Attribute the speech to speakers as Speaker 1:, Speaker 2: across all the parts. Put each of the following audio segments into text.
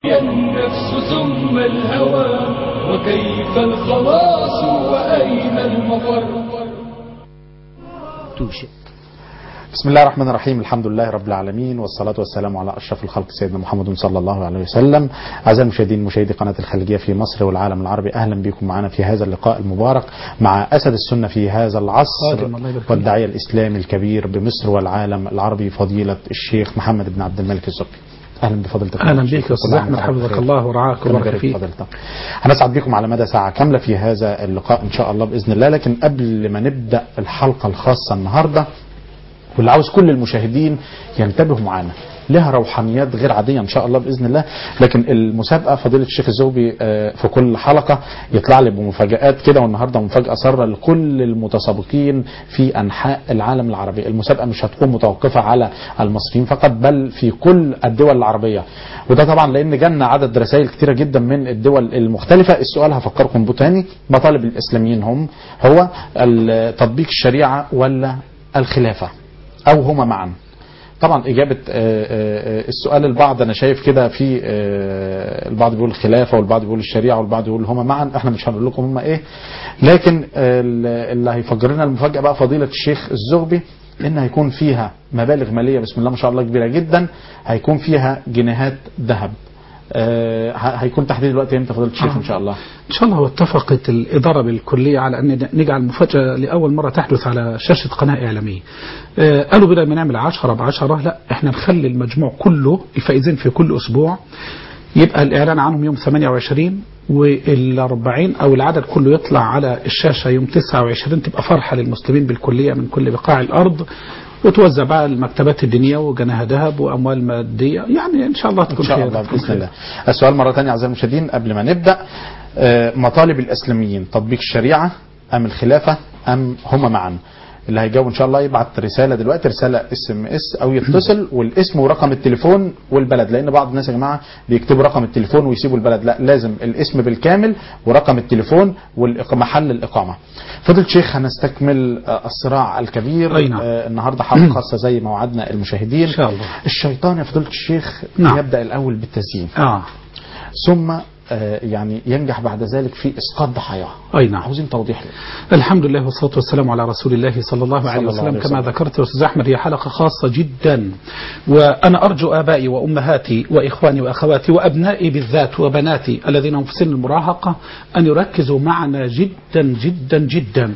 Speaker 1: النفس ثم الهوى وكيف الخلاص وأين المفر.
Speaker 2: بسم الله الرحمن الرحيم. الحمد لله رب العالمين، والصلاة والسلام على أشرف الخلق سيدنا محمد صلى الله عليه وسلم. أعزائي المشاهدين، مشاهدي قناة الخليجية في مصر والعالم العربي، أهلا بكم معنا في هذا اللقاء المبارك مع أسد السنة في هذا العصر والداعية الإسلامي الكبير بمصر والعالم العربي، فضيلة الشيخ محمد بن عبد الملك الزكي. اهلا بفضيلتك.
Speaker 3: اهلا بك يا استاذ احمد، حفظك الله ورعاك وبارك فيك.
Speaker 2: هنسعد بكم على مدى ساعه كامله في هذا اللقاء ان شاء الله باذن الله. لكن قبل ما نبدا الحلقه الخاصه النهارده، واللي عاوز كل المشاهدين ينتبهوا معانا، لها روحانيات غير عاديه ان شاء الله باذن الله. لكن المسابقه فضيله الشيخ الزوبي في كل حلقه يطلع لي بمفاجات كده، والنهارده مفاجاه ساره لكل المتسابقين في انحاء العالم العربي. المسابقه مش هتكون متوقفه على المصريين فقط، بل في كل الدول العربيه، وده طبعا لان جالنا عدد رسائل كتيره جدا من الدول المختلفه. السؤال هفكركم بيه تاني: مطالب الاسلاميين هو تطبيق الشريعه ولا الخلافه، او هما معا؟ طبعا إجابة السؤال البعض أنا شايف كده، في البعض بيقول الخلافة والبعض بيقول الشريعة والبعض بيقول هما معا. احنا مش هنقول لكم هما ايه، لكن اللي هيفجر لنا المفاجأة بقى فضيلة الشيخ الزغبي، إن هيكون فيها مبالغ مالية بسم الله ما شاء الله كبيرة جدا، هيكون فيها جنيهات ذهب. هيكون تحديد الوقت امتى فضيلة الشيخ ان شاء الله؟
Speaker 3: ان شاء الله. واتفقت الاداره بالكليه على ان نجعل مفاجاه لاول مره تحدث على شاشه قناه اعلاميه. قالوا بدل ما نعمل 10 ب10، لا احنا نخلي المجموع كله الفائزين في كل اسبوع، يبقى الاعلان عنهم يوم 28 وال40 او العدد كله يطلع على الشاشه يوم 29. تبقى فرحه للمسلمين بالكليه من كل بقاع الارض، وتوزع بقى المكتبات الدينيه وجناها ذهب واموال ماديه، يعني ان شاء الله تكون خير.
Speaker 2: ان شاء الله باذن الله. السؤال مره ثانيه اعزائي المشاهدين قبل ما نبدا: مطالب الاسلاميين تطبيق الشريعه ام الخلافه ام هما معا؟ اللي هيجاوب ان شاء الله يبعت رساله دلوقتي، رساله SMS او يتصل، والاسم ورقم التليفون والبلد، لان بعض الناس يا جماعه بيكتبوا رقم التليفون ويسيبوا البلد، لا لازم الاسم بالكامل ورقم التليفون ومحل الاقامه. فضيلة الشيخ، هنستكمل الصراع الكبير. النهارده حلقه خاصه زي ما وعدنا المشاهدين ان شاء الله. الشيطان يا فضيلة الشيخ يبدا الاول بالتزيين، ثم يعني ينجح بعد ذلك في اسقاط ضحاياه.
Speaker 3: نعم.
Speaker 2: عاوزين توضيح له.
Speaker 3: الحمد لله والصلاه والسلام على رسول الله صلى الله عليه وسلم. كما ذكرت يا استاذ احمد، هي حلقه خاصه جدا، وانا ارجو ابائي وامهاتي واخواني واخواتي وابنائي بالذات وبناتي الذين هم في سن المراهقه ان يركزوا معنا جدا جدا جدا،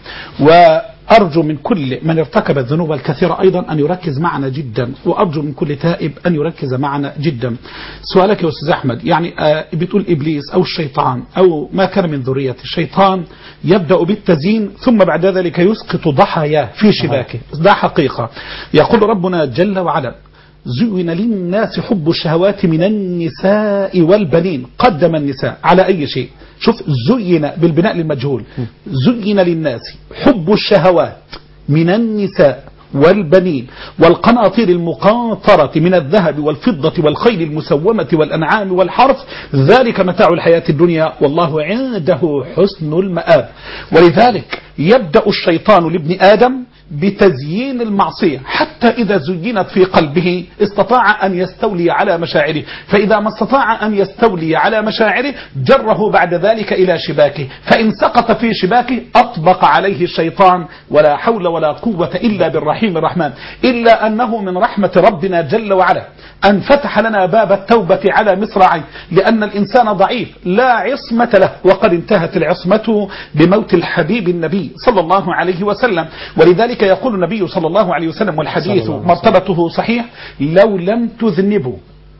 Speaker 3: وأرجو من كل من ارتكب الذنوب الكثيرة أيضا أن يركز معنا جدا، وأرجو من كل تائب أن يركز معنا جدا. سؤالك يا أستاذ أحمد، يعني بتقول إبليس أو الشيطان أو ما كان من ذرية الشيطان يبدأ بالتزيين ثم بعد ذلك يسقط ضحاياه في شباكه. ده حقيقة. يقول ربنا جل وعلا: زين للناس حب الشهوات من النساء والبنين. قدم النساء على أي شيء؟ شوف، زين بالبناء للمجهول. زين للناس حب الشهوات من النساء والبنين والقناطير المقنطرة من الذهب والفضة والخيل المسومة والأنعام والحرث، ذلك متاع الحياة الدنيا والله عنده حسن المآب. ولذلك يبدأ الشيطان لابن آدم بتزيين المعصية، حتى إذا زينت في قلبه استطاع أن يستولي على مشاعره، فإذا ما استطاع أن يستولي على مشاعره جره بعد ذلك إلى شباكه، فإن سقط في شباكه أطبق عليه الشيطان، ولا حول ولا قوة إلا بالرحيم الرحمن. إلا أنه من رحمة ربنا جل وعلا أن فتح لنا باب التوبة على مصراعيه، لأن الإنسان ضعيف لا عصمة له، وقد انتهت العصمة بموت الحبيب النبي صلى الله عليه وسلم. ولذلك يقول النبي صلى الله عليه وسلم، والحديث مرتبته صحيح: لو لم تذنبوا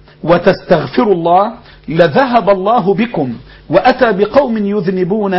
Speaker 3: وتستغفروا الله لذهب الله بكم وأتى بقوم يذنبون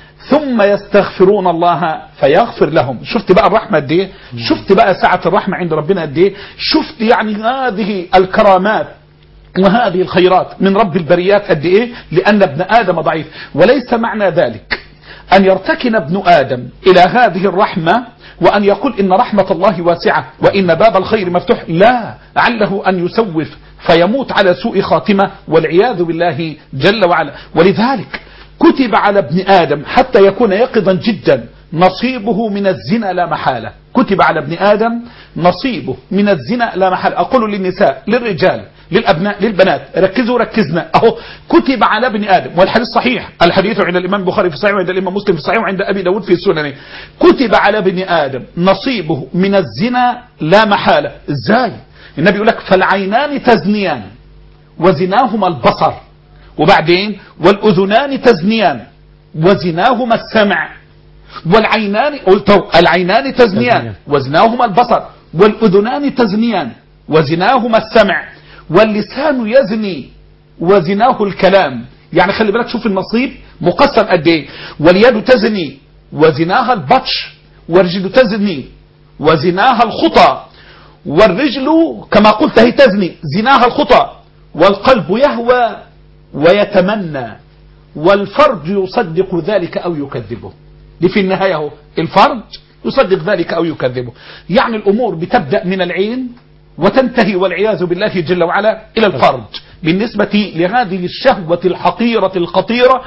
Speaker 3: ثم يستغفرون الله فيغفر لهم. شفت بقى الرحمة قد ايه؟ شفت بقى سعة الرحمة عند ربنا قد ايه؟ شفت يعني هذه الكرامات وهذه الخيرات من رب البريات قد ايه؟ لأن ابن آدم ضعيف. وليس معنى ذلك أن يرتكن ابن آدم إلى هذه الرحمة وأن يقول إن رحمة الله واسعة وإن باب الخير مفتوح، لا، علّه أن يسوف فيموت على سوء خاتمة والعياذ بالله جل وعلا. ولذلك كتب على ابن آدم حتى يكون يقظا جدا نصيبه من الزنا لا محالة. كتب على ابن آدم نصيبه من الزنا لا محالة. أقول للنساء للرجال للأبناء للبنات، ركزوا ركزنا أهو. كتب على ابن آدم، والحديث صحيح، الحديث عند الإمام البخاري في صحيح، وعند الإمام مسلم في صحيح، وعند أبي داود في سننه. كتب على ابن آدم نصيبه من الزنا لا محالة. إزاي؟ النبي يقول لك فالعينان تزنيان وزناهما البصر، وبعدين والأذنان تزنيان وزناهما السمع، والعينان العينان تزنيان وزناهما البصر، والأذنان تزنيان وزناهما السمع، واللسان يزني وزناه الكلام. يعني خلي بالك، شوف النصيب مقسم قد ايه. واليد تزني وزناها البطش، والرجل تزني وزناها الخطى، والرجل كما قلت هي تزني زناها الخطى، والقلب يهوى ويتمنى، والفرج يصدق ذلك أو يكذبه. دي في النهاية هو الفرج يصدق ذلك أو يكذبه. يعني الأمور بتبدأ من العين وتنتهي والعياذ بالله جل وعلا إلى الفرج بالنسبة لهذه الشهوة الحقيرة الخطيرة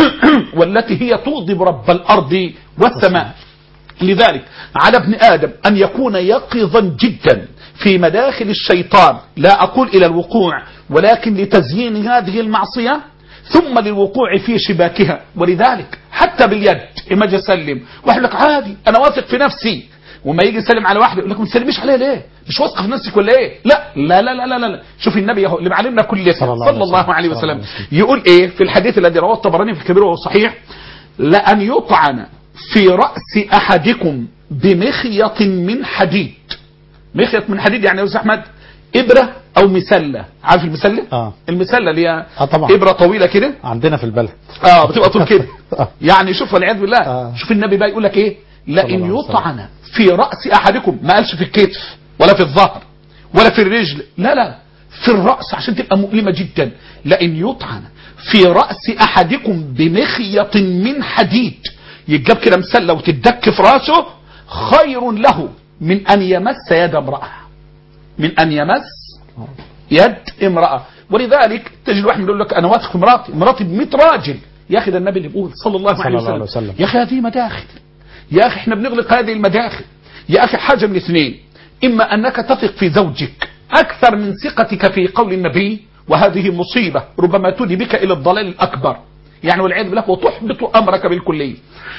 Speaker 3: والتي هي تغضب رب الأرض والسماء. لذلك على ابن آدم أن يكون يقظا جدا في مداخل الشيطان، لا أقول إلى الوقوع، ولكن لتزيين هذه المعصية ثم للوقوع في شباكها. ولذلك حتى باليد إما جاء سلم واحد لك عادي أنا واثق في نفسي، وما يجي يسلم على واحد يقول لك ما تسلميش عليه ليه؟ مش واثق في نفسك ولا ايه؟ لا لا لا لا لا, لا. شوف النبي اهو اللي معلمنا كل صلى الله عليه وسلم يقول ايه في الحديث الذي رواه الطبراني في الكبير وهو صحيح: لأن يطعن في رأس أحدكم بمخيط من حديد. مخيط من حديد يعني يا أستاذ أحمد إبرة أو مسلة. عارف المسلة؟ المسلة اللي هي إبرة طويلة كده
Speaker 2: عندنا في البلد
Speaker 3: بتبقى طول كده يعني شوف والعياذ بالله. شوف النبي بقى يقول لك ايه: لأن يطعن في رأس أحدكم، ما قالش في الكتف ولا في الظهر ولا في الرجل، لا لا، في الرأس عشان تبقى مؤلمة جدا. لأن يطعن في رأس أحدكم بمخيط من حديد، يتجاب كده مسلة وتدك في رأسه، خير له من أن يمس يد امرأة، من أن يمس يد امرأة. ولذلك تجد واحد يقول لك أنا واثق في مراتي ب100 راجل. يا أخي ده النبي اللي بيقول صلى الله عليه وسلم. يا أخي هذه مداخل، يا أخي احنا بنغلق هذه المداخل. يا أخي حاجة من اثنين: إما أنك تثق في زوجك أكثر من ثقتك في قول النبي، وهذه مصيبة ربما تودي بك إلى الضلال الأكبر يعني والعياذ بالله، وتحبط أمرك بالكلية.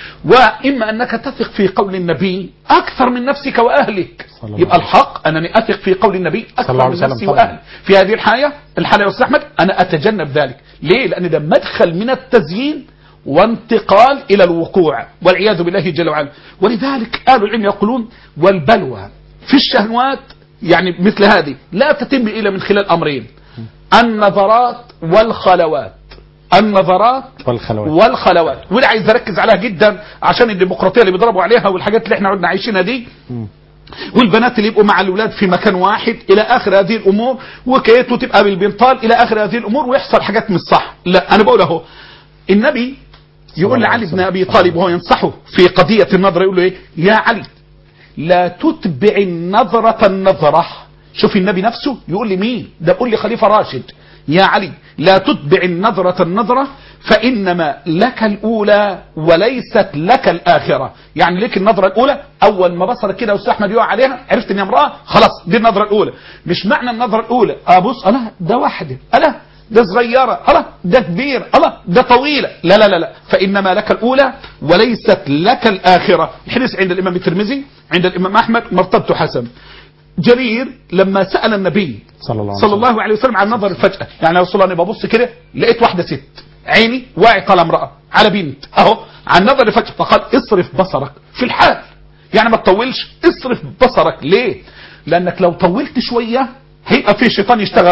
Speaker 3: وإما أنك تثق في قول النبي أكثر من نفسك وأهلك. يبقى الحق أنني أثق في قول النبي أكثر من نفسي وأهلي. في هذه الحالة يا أستاذ أحمد أنا أتجنب ذلك. ليه؟ لأن ده مدخل من التزيين وانتقال إلى الوقوع والعياذ بالله جل وعلا. ولذلك أهل العلم يقولون والبلوى في الشهوات يعني مثل هذه لا تتم إلا من خلال أمرين: النظرات والخلوات. النظرات والخلوات. وده عايز اركز عليها جدا عشان الديمقراطيه اللي بيضربوا عليها والحاجات اللي احنا قعدنا عايشينها دي، والبنات اللي يبقوا مع الاولاد في مكان واحد الى اخر هذه الامور، وكيت وتبقى بالبنطال الى اخر هذه الامور، ويحصل حاجات مش صح. لا انا بقول اهو النبي يقول لعلي بن ابي طالب وهو ينصحه في قضيه النظر، يقول له ايه: يا علي لا تتبع النظره النظره. شوف النبي نفسه يقول لي مين ده؟ يقول لي خليفه راشد: يا علي لا تتبع النظرة النظرة فإنما لك الأولى وليست لك الآخرة. يعني لك النظرة الأولى، أول ما بصرك كده أستاذ أحمد يقع عليها عرفت إن امرأة، خلاص دي النظرة الأولى. مش معنى النظرة الأولى أبص ألا ده واحدة، ألا ده صغيرة، ألا ده كبير، ألا ده طويلة، لا لا لا لا، فإنما لك الأولى وليست لك الآخرة. الحديث عند الإمام الترمذي عند الإمام أحمد مرتبته حسن. جرير لما سأل النبي صلى الله عليه وسلم عن نظر الفجأة، يعني يا رسول الله انا ببص كده لقيت واحدة ست عيني واعت على امرأة على بنت اهو عن نظر الفجأة، فقال اصرف بصرك في الحال، يعني ما تطولش، اصرف بصرك. ليه؟ لانك لو طولت شوية هيبقى في شيطان يشتغل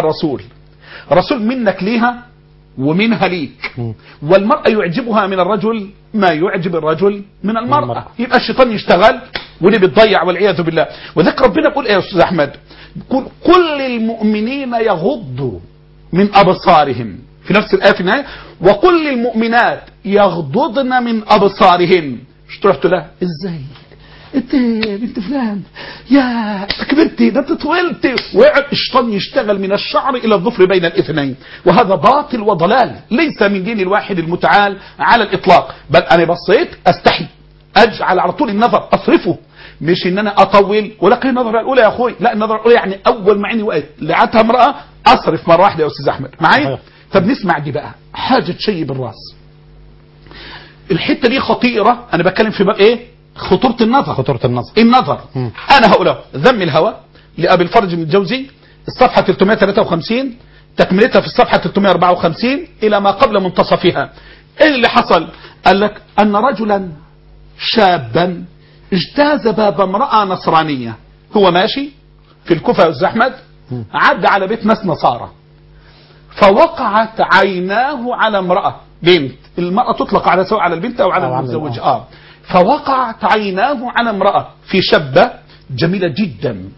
Speaker 3: رسول منك ليها ومنها ليك. والمرأة يعجبها من الرجل ما يعجب الرجل من المرأة، يبقى الشيطان يشتغل ودي بتضيع والعياذ بالله. وذكر ربنا بيقول ايه يا استاذ احمد؟ كل المؤمنين يغضوا من ابصارهم، في نفس الايه في النهايه: وكل المؤمنات يغضضن من ابصارهن. مش رحت لها ازاي انت بنت فلان يا كبرتي ده انت طولتي، ويقعد الشيطان يشتغل من الشعر الى الظفر بين الاثنين، وهذا باطل وضلال ليس من دين الواحد المتعال على الاطلاق. بل انا بصيت استحي اجعل على طول النظر اصرفه، مش ان انا اطول. ولكن النظره الاولى يا اخوي، لا النظره الاولى يعني اول ما عيني وقت لقيتها امراه اصرف مره واحده يا استاذ احمد معايا. طب نسمع دي بقى حاجه تشيب الراس. الحته دي خطيره، انا بتكلم في بقى ايه؟ خطوره النظر.
Speaker 2: خطوره النظر.
Speaker 3: النظر. انا هقولها ذم الهوى لابي الفرج بن الجوزي، الصفحه 353 تكملتها في الصفحه 354 الى ما قبل منتصفها. ايه اللي حصل؟ قال لك ان رجلا شابا اجتاز باب امراه نصرانيه، هو ماشي في الكوفه يا استاذ احمد، عدى على بيت ناس نصارى، فوقعت عيناه على امراه بنت، المراه تطلق على سواء على البنت او على المتزوج. فوقعت عيناه على امراه في شابه جميله جدا،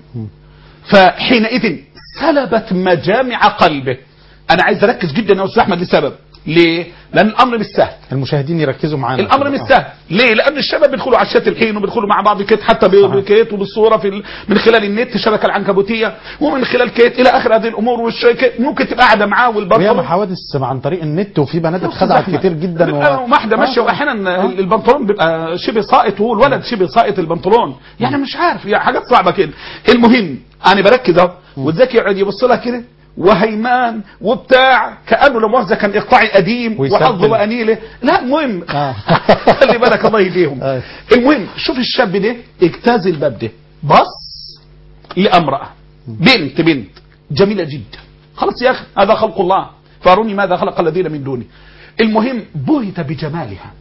Speaker 3: فحينئذ سلبت مجامع قلبه. انا عايز اركز جدا يا استاذ احمد لسبب، ليه؟ لان الامر مش سهل.
Speaker 2: المشاهدين يركزوا معانا.
Speaker 3: الامر مش سهل، ليه؟ لان الشباب بيدخلوا على الشات الحين وبيدخلوا مع بعض كيت، حتى بكيت وبالصوره من خلال النت، الشبكه العنكبوتيه، ومن خلال كيت الى اخر هذه الامور. والشيء ممكن تبقى قاعده معاه والبنطلون،
Speaker 2: وياما حوادث عن طريق النت، وفي بنات اتخدعت كتير جدا
Speaker 3: واحده ماشيه واحيانا البنطلون بيبقى شبه ساقط وهو الولد شبه ساقط البنطلون، يعني مش عارف، يعني حاجات صعبه كده. المهم انا بركز اهو، والذكي يقعد يبص لها كده وهيمان وبتاع، كانه لا مؤاخذه كان اقطاعي قديم وحظه وانيله. لا المهم خلي بالك الله يهديهم. المهم شوف الشاب ده اجتاز الباب ده، بص لامراه بنت جميله جدا، خلاص يا اخي هذا خلق الله فاروني ماذا خلق الذين من دونه. المهم بهت بجمالها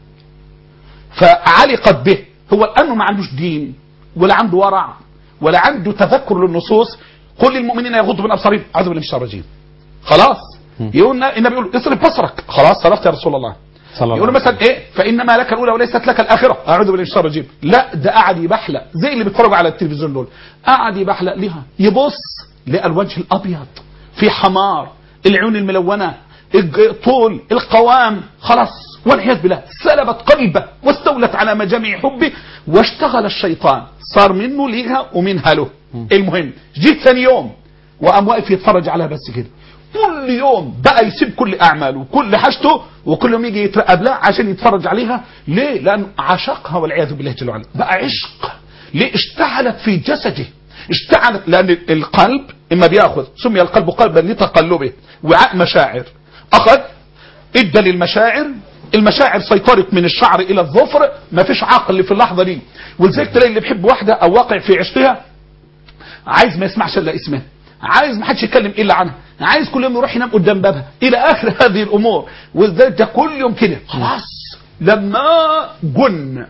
Speaker 3: فعلقت به. هو لانه ما عندوش دين ولا عنده ورع ولا عنده تذكر للنصوص، قل للمؤمنين يغضوا من ابصارهم، اعوذ بالله من الشيطان الرجيم، خلاص. يقول النبي يقول اصرف بصرك، خلاص صرفت يا رسول الله. يقول مثلا ايه؟ فانما لك الاولى وليست لك الاخره، اعوذ بالله من الشيطان الرجيم. لا ده قعد يبحلق زي اللي بيتفرجوا على التلفزيون دول، قعد يبحلق لها، يبص لقى الوجه الابيض في حمار، العيون الملونه، طول القوام، خلاص والعياذ بالله سلبت قلبه واستولت على مجامع حبه، واشتغل الشيطان، صار منه ليها ومنها له. المهم جيت ثاني يوم وقام واقف يتفرج عليها بس كده، كل يوم بقى يسيب كل اعماله وكل حاجته وكل يوم يجي يترقب لها عشان يتفرج عليها. ليه؟ لانه عشقها والعياذ بالله جل وعلا، بقى عشق. ليه؟ اشتعلت في جسده، اشتعلت، لان القلب اما بياخذ، سمي القلب قلبا لتقلبه، وعاء مشاعر، اخذ ادى للمشاعر، المشاعر سيطرت من الشعر الى الظفر، ما فيش عقل في اللحظه دي. ولذلك تلاقي اللي بيحب واحده او واقع في عشقها عايز ما يسمعش الا اسمها، عايز ما حدش يتكلم الا عنها، عايز كل يوم يروح ينام قدام بابها الى اخر هذه الامور. ولذلك ده كل يوم كده، خلاص لما جن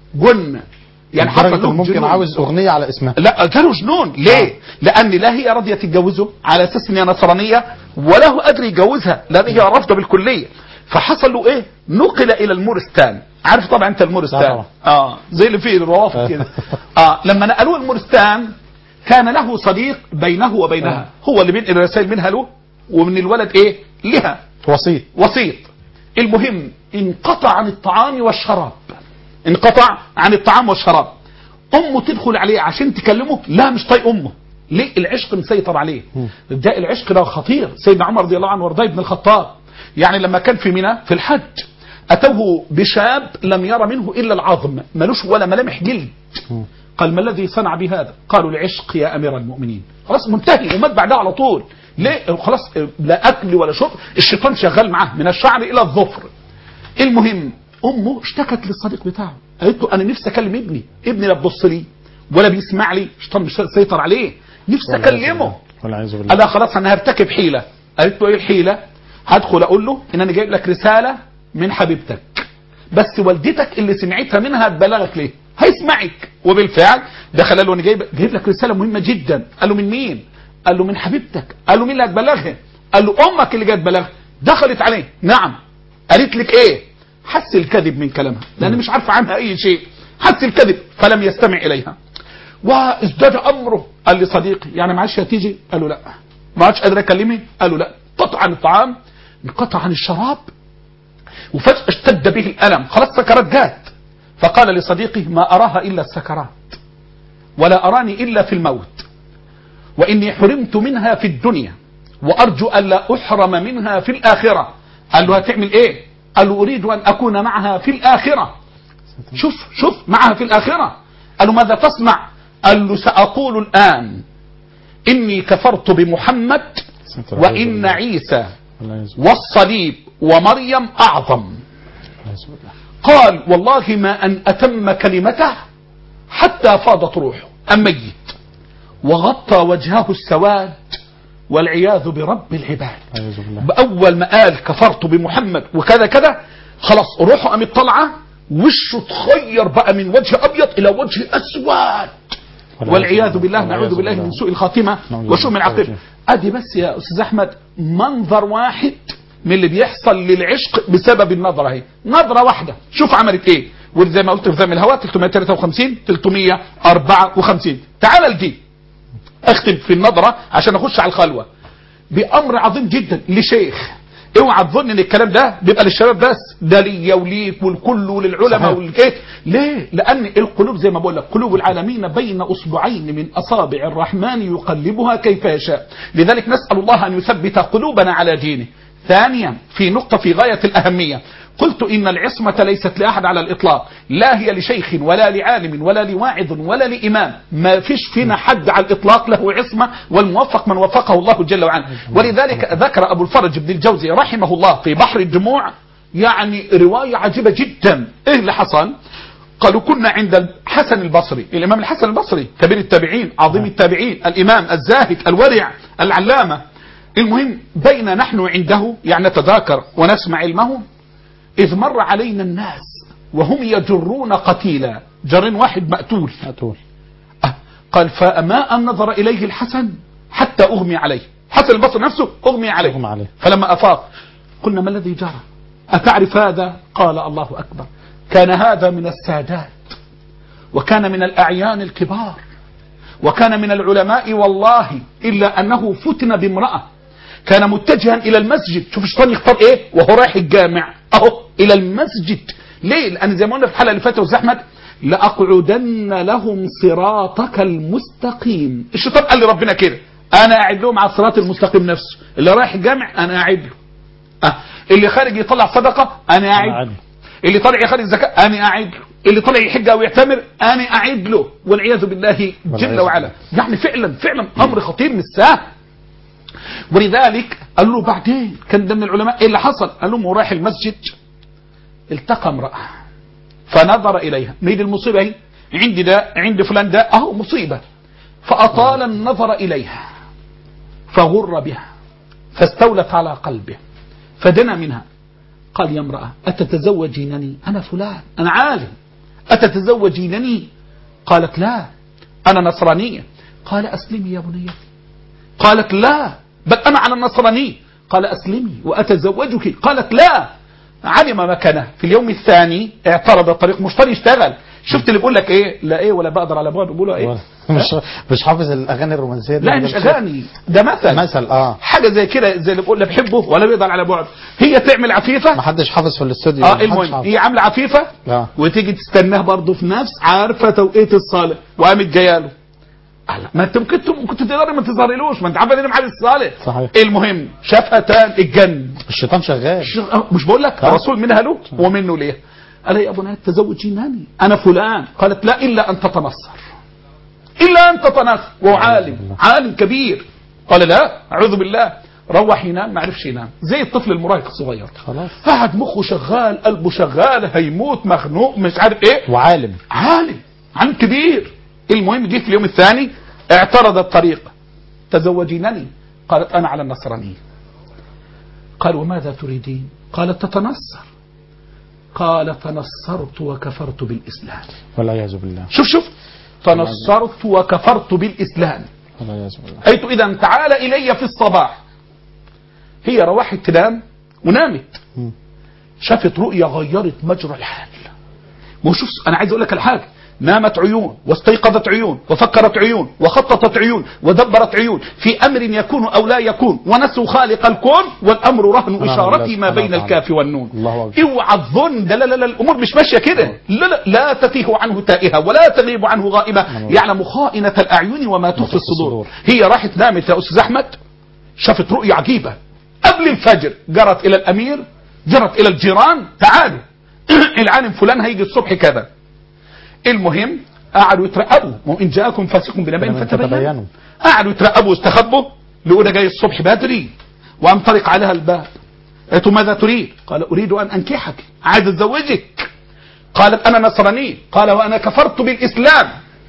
Speaker 3: يعني حصل له
Speaker 2: ممكن عاوز اغنيه على اسمها.
Speaker 3: لا جاله جنون. ليه؟ لان لا هي راضيه تتجوزه على اساس ان هي نصرانيه، ولا هو قادر يتجوزها لان هي رافضه بالكليه. فحصل له ايه؟ نقل الى المورستان. عارف طبعا انت المورستان؟ زي اللي فيه الروافض كده. لما نقلوه المورستان كان له صديق بينه وبينها، هو اللي بينقل الرسائل منها له ومن الولد ايه لها، وسيط. المهم انقطع عن الطعام والشراب، انقطع عن الطعام والشراب. امه تدخل عليه عشان تكلمه، لا مش طايق امه. ليه؟ العشق مسيطر عليه. ده العشق ده خطير. سيدنا عمر رضي الله عنه وارضاه بن الخطاب، يعني لما كان في منى في الحج اتوه بشاب لم يرى منه الا العظم، ملوش ولا ملامح جلد. قال ما الذي صنع بهذا؟ قالوا العشق يا امير المؤمنين. خلاص منتهي، ومات بعدها على طول. ليه؟ خلاص لا اكل ولا شرب، الشيطان شغال معاه من الشعر الى الظفر. المهم امه اشتكت للصديق بتاعه، قالت له انا نفسي اكلم ابني لا بيبص لي ولا بيسمع لي، الشيطان مش سيطر عليه، نفسي اكلمه. قال لها خلاص انا هرتكب حيله. قالت له ايه الحيله؟ هدخل اقول له ان انا جايب لك رساله من حبيبتك، بس والدتك اللي سمعتها منها تبلغك ليه؟ هيسمعك. وبالفعل دخل له انا جايب لك رساله مهمه جدا. قال له من مين؟ قال له من حبيبتك. قال له مين اللي هتبلغها؟ قال له امك اللي جايه تبلغها. دخلت عليه، نعم. قالت لك ايه؟ حس الكذب من كلامها لان مش عارفه عنها اي شيء، حس الكذب فلم يستمع اليها وازداد امره. قال لي صديقي يعني معلش هتيجي؟ قال له لا. ما عادش قادر اكلمه؟ قال له لا. قطع عن الطعام، انقطع عن الشراب، وفجأة اشتد به الألم، خلاص سكرات جات. فقال لصديقه ما أراها إلا السكرات ولا أراني إلا في الموت، وإني حرمت منها في الدنيا وأرجو أن لا أحرم منها في الآخرة. قال له هتعمل إيه؟ قال له أريد أن أكون معها في الآخرة. شوف معها في الآخرة. قال له ماذا تصنع؟ قال له سأقول الآن إني كفرت بمحمد وإن عيسى والصليب ومريم أعظم. قال والله ما أن أتم كلمته حتى فاضت روحه الميت وغطى وجهه السواد والعياذ برب العباد. بأول ما قال كفرت بمحمد وكذا كذا خلاص روحه قامت طالعه وشه اتغير بقى من وجه أبيض إلى وجه أسود والعياذ بالله. نعوذ بالله من سوء الخاتمة وسوء من العاقبة. أدي بس يا أستاذ أحمد منظر واحد من اللي بيحصل للعشق بسبب النظرة. اهي نظرة واحدة شوف عملت ايه. وزي ما قلت في ذم الهواء 353 354. تعال لدي اختم في النظرة عشان اخش على الخلوة بأمر عظيم جدا لشيخ. اوعى تظن ان الكلام ده بيبقى للشباب بس، ده ليا وليك والكل وللعلماء والكيت. ليه؟ لان القلوب زي ما بقول لك قلوب العالمين بين اصبعين من اصابع الرحمن يقلبها كيف يشاء. لذلك نسأل الله ان يثبت قلوبنا على دينه. ثانيا في نقطة في غاية الأهمية، قلت إن العصمة ليست لأحد على الإطلاق، لا هي لشيخ ولا لعالم ولا لواعظ ولا لإمام. ما فيش فينا حد على الإطلاق له عصمة، والموفق من وفقه الله جل وعلا. ولذلك ذكر أبو الفرج بن الجوزي رحمه الله في بحر الدموع يعني رواية عجيبة جدا. إيه اللي حصل؟ قالوا كنا عند الحسن البصري، الإمام الحسن البصري كبير التابعين عظيم التابعين الإمام الزاهد الورع العلامة. المهم بين نحن عنده يعني نتذاكر ونسمع علمه إذ مر علينا الناس وهم يجرون قتيلا، جرين واحد مقتول. قال فما أن نظر إليه الحسن حتى أغمي عليه. حسن البصري نفسه أغمي عليه. فلما أفاق قلنا ما الذي جرى؟ أتعرف هذا؟ قال الله أكبر كان هذا من السادات وكان من الأعيان الكبار وكان من العلماء والله إلا أنه فتن بامرأة كان متجها إلى المسجد. شوف الشيطان يختار إيه وهو رايح الجامع أهو إلى المسجد. ليه؟ لأن زي ما قلنا في الحلقة اللي فاتت وزحمت لأقعدن لهم صراطك المستقيم. الشيطان قال لربنا كده أنا أعد لهم على الصراط المستقيم نفسه. اللي رايح الجامع أنا أعد له، اللي خارج يطلع صدقة أنا أعد له، اللي طالع يخرج الزكاة أنا أعد له، اللي طالع يحج أو يعتمر أنا أعد له، والعياذ بالله جل وعلا. يعني فعلا أمر خطير مش سهل. ولذلك قال له بعدين كان ده من العلماء ايه اللي حصل؟ قال لهم هو رايح المسجد التقى امرأة فنظر إليها. مين المصيبة اهي؟ عندي ده عند فلان ده اهو مصيبة. فأطال النظر إليها فغر بها فاستولت على قلبه فدنا منها. قال يا امرأة أتتزوجينني؟ أنا فلان أنا عالم. أتتزوجينني؟ قالت لا أنا نصرانية. قال أسلمي يا بنيتي. قالت لا بل أنا على النصرانية. قال أسلمي وأتزوجك. قالت لا. علم مكانه. في اليوم الثاني اعترض الطريق مشتري يشتغل. شفت اللي بيقول لك ايه لا ايه ولا بقدر على بعد بيقولوا ايه
Speaker 2: مش حافظ الاغاني الرومانسيه دي.
Speaker 3: لا مش اغاني ده مثل حاجه زي كده زي اللي بيقول لا بحبه ولا بيقدر على بعد. هي تعمل عفيفه ما
Speaker 2: حدش حافظ في الاستوديو.
Speaker 3: المهم هي عامله عفيفه وتيجي تستناه برضه في نفس عارفه توقيت الصلاه وقامت جايه له. ما انت كنت تقدر ما تظهرلوش ما انت عارفه ان معاد الصالح.
Speaker 2: صحيح.
Speaker 3: المهم شافها تان الجن
Speaker 2: الشيطان شغال.
Speaker 3: مش بقول لك الرسول منها له ومنه ليه. قال يا ابناء تزوجينني انا فلان. قالت لا الا ان تتنصر الا ان تتنصر. وهو عالم كبير. قال لا اعوذ بالله. روح ينام ما عرفش ينام زي الطفل المراهق الصغير خلاص قاعد مخه شغال قلبه شغال هيموت مخنوق مش عارف ايه.
Speaker 2: وعالم
Speaker 3: عالم كبير. المهم جه في اليوم الثاني اعترض الطريق. تزوجينني؟ قالت انا على النصرانية. قال وماذا تريدين؟ قالت تتنصر. قال تنصرت وكفرت بالإسلام.
Speaker 2: والعياذ بالله.
Speaker 3: شوف تنصرت وكفرت بالإسلام.
Speaker 2: والعياذ بالله.
Speaker 3: قلت إذا تعال إلي في الصباح. هي روحت تنام ونامت شافت رؤيا غيرت مجرى الحال. وشوف أنا عايز أقول لك الحاجة نامت عيون واستيقظت عيون وفكرت عيون وخططت عيون ودبرت عيون في أمر يكون أو لا يكون ونسوا خالق الكون والأمر رهن إشارتي ما بين الكاف والنون. اوعى الظن ده لا الأمور مش ماشية كده. لا تتيه عنه تائهة ولا تغيب عنه غائبة يعلم خائنة الأعين وما تخفي الصدور. هي راحت نامت يا أستاذ أحمد شافت رؤية عجيبة قبل الفجر جرت إلى الأمير جرت إلى الجيران تعالوا العالم فلان هيجي الصبح كذا. المهم قعدوا يترقبوا وإن جاءكم فاسق بنبأ فتبينوا. قعدوا يترقبوا واستخبوا لقونا جاي الصبح بدري وانطلق عليها الباب. قالت ماذا تريد؟ قال أريد أن أنكحك، عايز أتزوجك. قالت أنا نصراني. قال وأنا كفرت بالإسلام.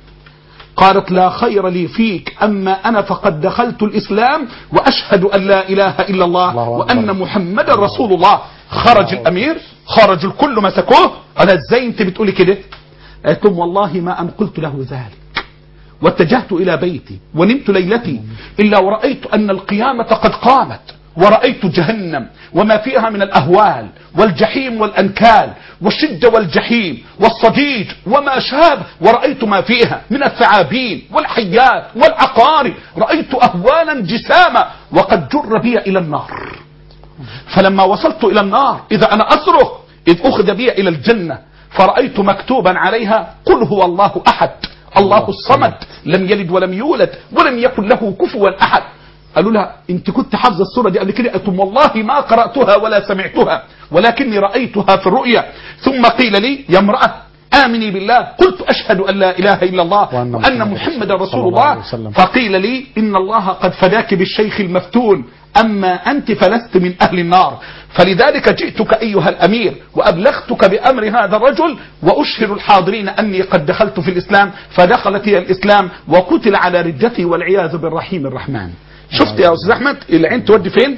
Speaker 3: قالت لا خير لي فيك، أما أنا فقد دخلت الإسلام وأشهد أن لا إله إلا الله وأن محمد رسول الله. خرج الأمير، خرج الكل مسكوه. قال ازاي انت بتقولي كده؟ قالت لهم والله ما أن قلت له ذلك واتجهت إلى بيتي ونمت ليلتي إلا ورأيت أن القيامة قد قامت، ورأيت جهنم وما فيها من الأهوال والجحيم والأنكال والشدة والجحيم والصديج وما شابه، ورأيت ما فيها من الثعابين والحيات والعقارب، رأيت أهوالا جساما وقد جر بي إلى النار. فلما وصلت إلى النار إذا أنا أصرخ، إذ أخذ بي إلى الجنة فرأيت مكتوبا عليها قل هو الله أحد الله الصمد لم يلد ولم يولد ولم يكن له كفوا أحد. قالوا لها انت كنت حافظه السوره دي قبل كده؟ قلت والله ما قراتها ولا سمعتها ولكني رايتها في الرؤيا. ثم قيل لي يا امراه امني بالله، قلت اشهد ان لا اله الا الله وان محمدا رسول الله. فقيل لي ان الله قد فداك بالشيخ المفتون، اما انت فلست من اهل النار، فلذلك جئتك ايها الامير وابلغتك بامر هذا الرجل واشهر الحاضرين اني قد دخلت في الاسلام. فدخلت هي الاسلام وقتل على ردته والعياذ بالرحيم الرحمن. شفت يا استاذ احمد العين تودي فين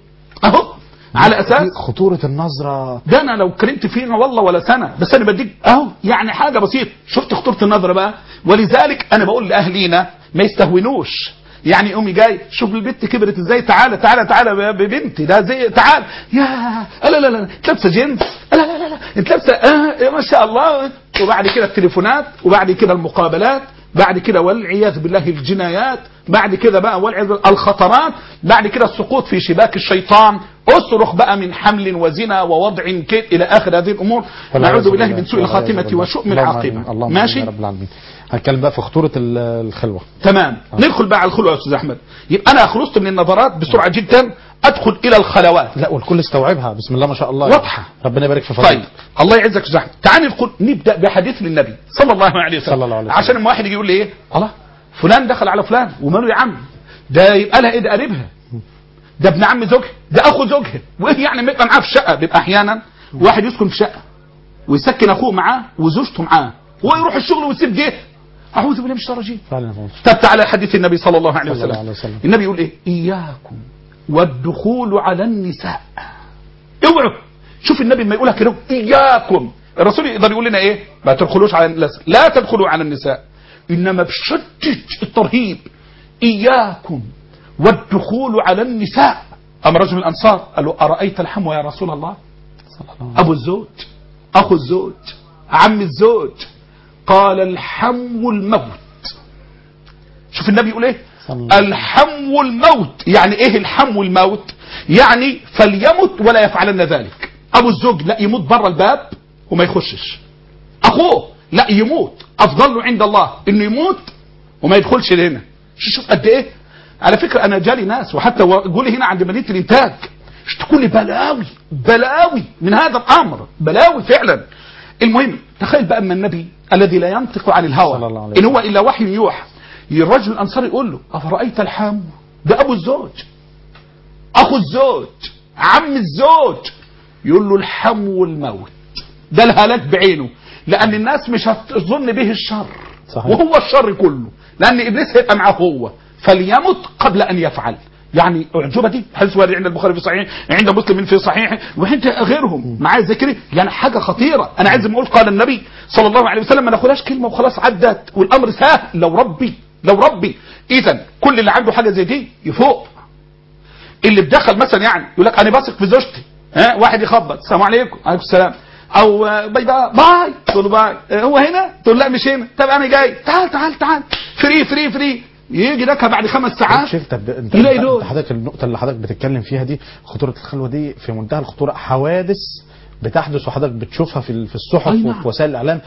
Speaker 3: اهو؟ على اساس
Speaker 2: خطورة النظرة
Speaker 3: ده انا لو كلمت فيها والله ولا سنة، بس انا بديك اهو يعني حاجة بسيطة. شفت خطورة النظرة بقى؟ ولذلك انا بقول لاهلينا ما يستهونوش. يعني امي جاي شوف البنت كبرت ازاي، تعالى تعالى تعالى يا بنتي ده زي تعال يا لا لا لا انت لابسه جينز، لا لا لا لا انت لابسه ما شاء الله. وبعد كده التليفونات، وبعد كده المقابلات، بعد كده والعياذ بالله الجنايات، بعد كده بقى والعياذ بالله الخطرات، بعد كده السقوط في شباك الشيطان. اصرخ بقى من حمل وزنا ووضع كيد الى اخر هذه الامور. نعوذ بالله من سوء الخاتمه وشؤم العاقبه. ماشي.
Speaker 2: رب العالمين. هنتكلم بقى في خطورة الخلوة.
Speaker 3: تمام. ندخل بقى على الخلوة يا استاذ احمد. يبقى انا خلصت من النظرات بسرعة جدا، ادخل الى الخلوات.
Speaker 2: لا والكل استوعبها بسم الله ما شاء الله.
Speaker 3: واضحة.
Speaker 2: ربنا يبارك في فضلك.
Speaker 3: طيب الله يعزك يا استاذ احمد. تعال نبدا بحديث للنبي صلى الله عليه وسلم. عشان لما واحد يجي يقول لي ايه الله فلان دخل على فلان وماله يا عم، ده يبقى لها ايه؟ ده قريبها، ده ابن عم زوجها، ده اخو زوجها. وايه يعني ما يبقى معاه في الشقه؟ بيبقى احيانا واحد يسكن في شقه ويسكن اخوه معاه وزوجته معاه ويروح الشغل ويسيب ده. اعوذ بالله من الشيطان الرجيم. طب تعالى حديث النبي صلى الله عليه وسلم. النبي يقول ايه؟ اياكم والدخول على النساء. اوعوا. شوف النبي ما يقولها كده اياكم، الرسول يقدر يقول لنا ايه؟ ما تدخلوش على النساء، لا تدخلوا على النساء، انما بشدة الترهيب اياكم والدخول على النساء. اما رجل الانصار قال له ارايت الحمو يا رسول الله؟ ابو الزوج، اخو الزوج، عم الزوج. قال الحمو الموت. شوف النبي يقول ايه؟ الحمو الموت. يعني ايه الحمو الموت؟ يعني فليمت ولا يفعلن ذلك. ابو الزوج لا يموت بره الباب وما يخشش، اخوه لا يموت افضل له عند الله انه يموت وما يدخلش لهنا. شوف قد ايه. على فكرة انا جالي ناس وحتى قولي هنا عند مدينة الانتاج اشتكوا لي بلاوي من هذا الامر، بلاوي فعلا. المهم تخيل بقى اما النبي الذي لا ينطق عن الهوى ان هو الا وحي يوحى، الرجل الانصاري يقول له افرايت الحمو؟ ده ابو الزوج، اخو الزوج، عم الزوج. يقول له الحمو الموت، ده الهلاك بعينه، لان الناس مش هتظن به الشر صحيح. وهو الشر كله، لان ابليس هيبقى معاه هو، فليمت قبل ان يفعل. يعني اعجوبه دي حديث وارد عند البخاري في صحيح، عند مسلم في صحيح، وعند غيرهم معاه ذكري. يعني حاجه خطيره. انا عايز اقول قال النبي صلى الله عليه وسلم ما ناخدهاش كلمه وخلاص عدت والامر سهل. لو ربي اذا كل اللي عنده حاجه زي دي يفوق. اللي بدخل مثلا يعني يقول لك انا بثق في زوجتي، واحد يخبط السلام عليكم، عليكم السلام، او باي باي تقول له باي، هو هنا تقول لا مش هنا، طب انا جاي، تعال فري يجي لك بعد 5 ساعات.
Speaker 2: شوف انت حضرتك النقطه اللي حضرتك بتتكلم فيها دي خطوره الخلوه دي في منتهى الخطوره. حوادث بتحدث وحضرتك بتشوفها في الصحف وفي وسائل الاعلام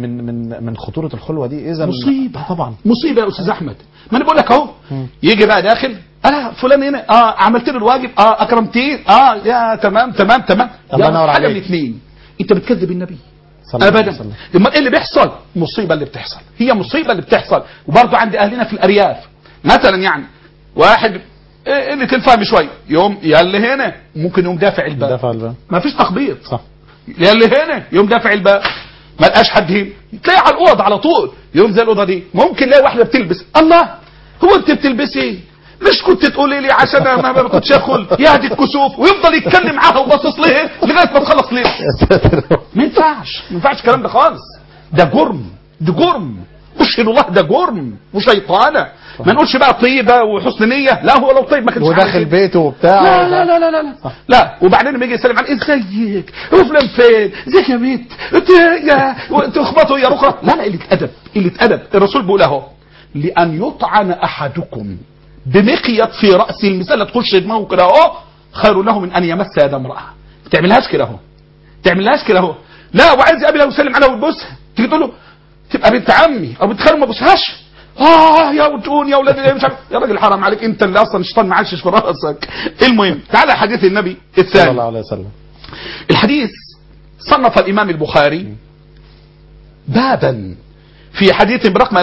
Speaker 2: من خطوره الخلوه دي. اذا
Speaker 3: مصيبه
Speaker 2: طبعا،
Speaker 3: مصيبه يا استاذ احمد. ما انا بقول لك اهو. يجي بقى داخل فلان هنا عملت له الواجب، اكرمتيه، يا تمام
Speaker 2: الله ينور عليك.
Speaker 3: حاجه من اثنين، انت بتكذب النبي ابدا. اما ايه اللي بيحصل؟ مصيبه اللي بتحصل، هي مصيبه اللي بتحصل. وبرضه عند اهلنا في الارياف مثلا يعني واحد قله الفهم شويه، يوم ياللي هنا ممكن يوم دافع الباب،
Speaker 2: دفع الباب.
Speaker 3: ما فيش تخبيط،
Speaker 2: صح.
Speaker 3: ياللي هنا يوم دافع الباب، ما لقاش حد هنا، تلاقي على الاوضه على طول، يوم زي الاوضه دي ممكن تلاقي واحده بتلبس، الله هو انت بتلبسي؟ مش كنت تقولي لي عشان انا ما كنتش ادخل يا دي الكسوف، ويفضل يتكلم معاها وباصص ليه لغايه ما تخلص ليه. ما ينفعش الكلام ده خالص، ده جرم، ده جرم، اشهد الله ده جرم وشيطانه. ما نقولش بقى طيبه وحسن نيه، لا هو لو طيب ما كانش
Speaker 2: وداخل بيته وبتاع.
Speaker 3: لا لا لا لا لا لا. وبعدين لما يجي يسلم عليه ازيك وفلان فين ازيك يا بنت انت تخبطوا يا ركره، لا لا، قله ادب، قله ادب. الرسول بيقول اهو لان يطعن احدكم بمخيط في راس المثال، تخش دماغه كده اهو، خير له من ان يمس يد امراه. ما تعملهاش كده اهو، تعملهاش كده اهو، لا وعايز يقابلها ويسلم عليها ويبوسها، تيجي تقول له تبقى بنت عمي او بنت خالي ما بوسهاش، يا وتقول يا ولاد مش عارف، يا راجل حرام عليك، انت اللي اصلا الشيطان ما عادش في راسك. المهم تعالى حديث النبي الثاني
Speaker 2: صلى الله عليه وسلم.
Speaker 3: الحديث صنف الامام البخاري بابا في حديث برقم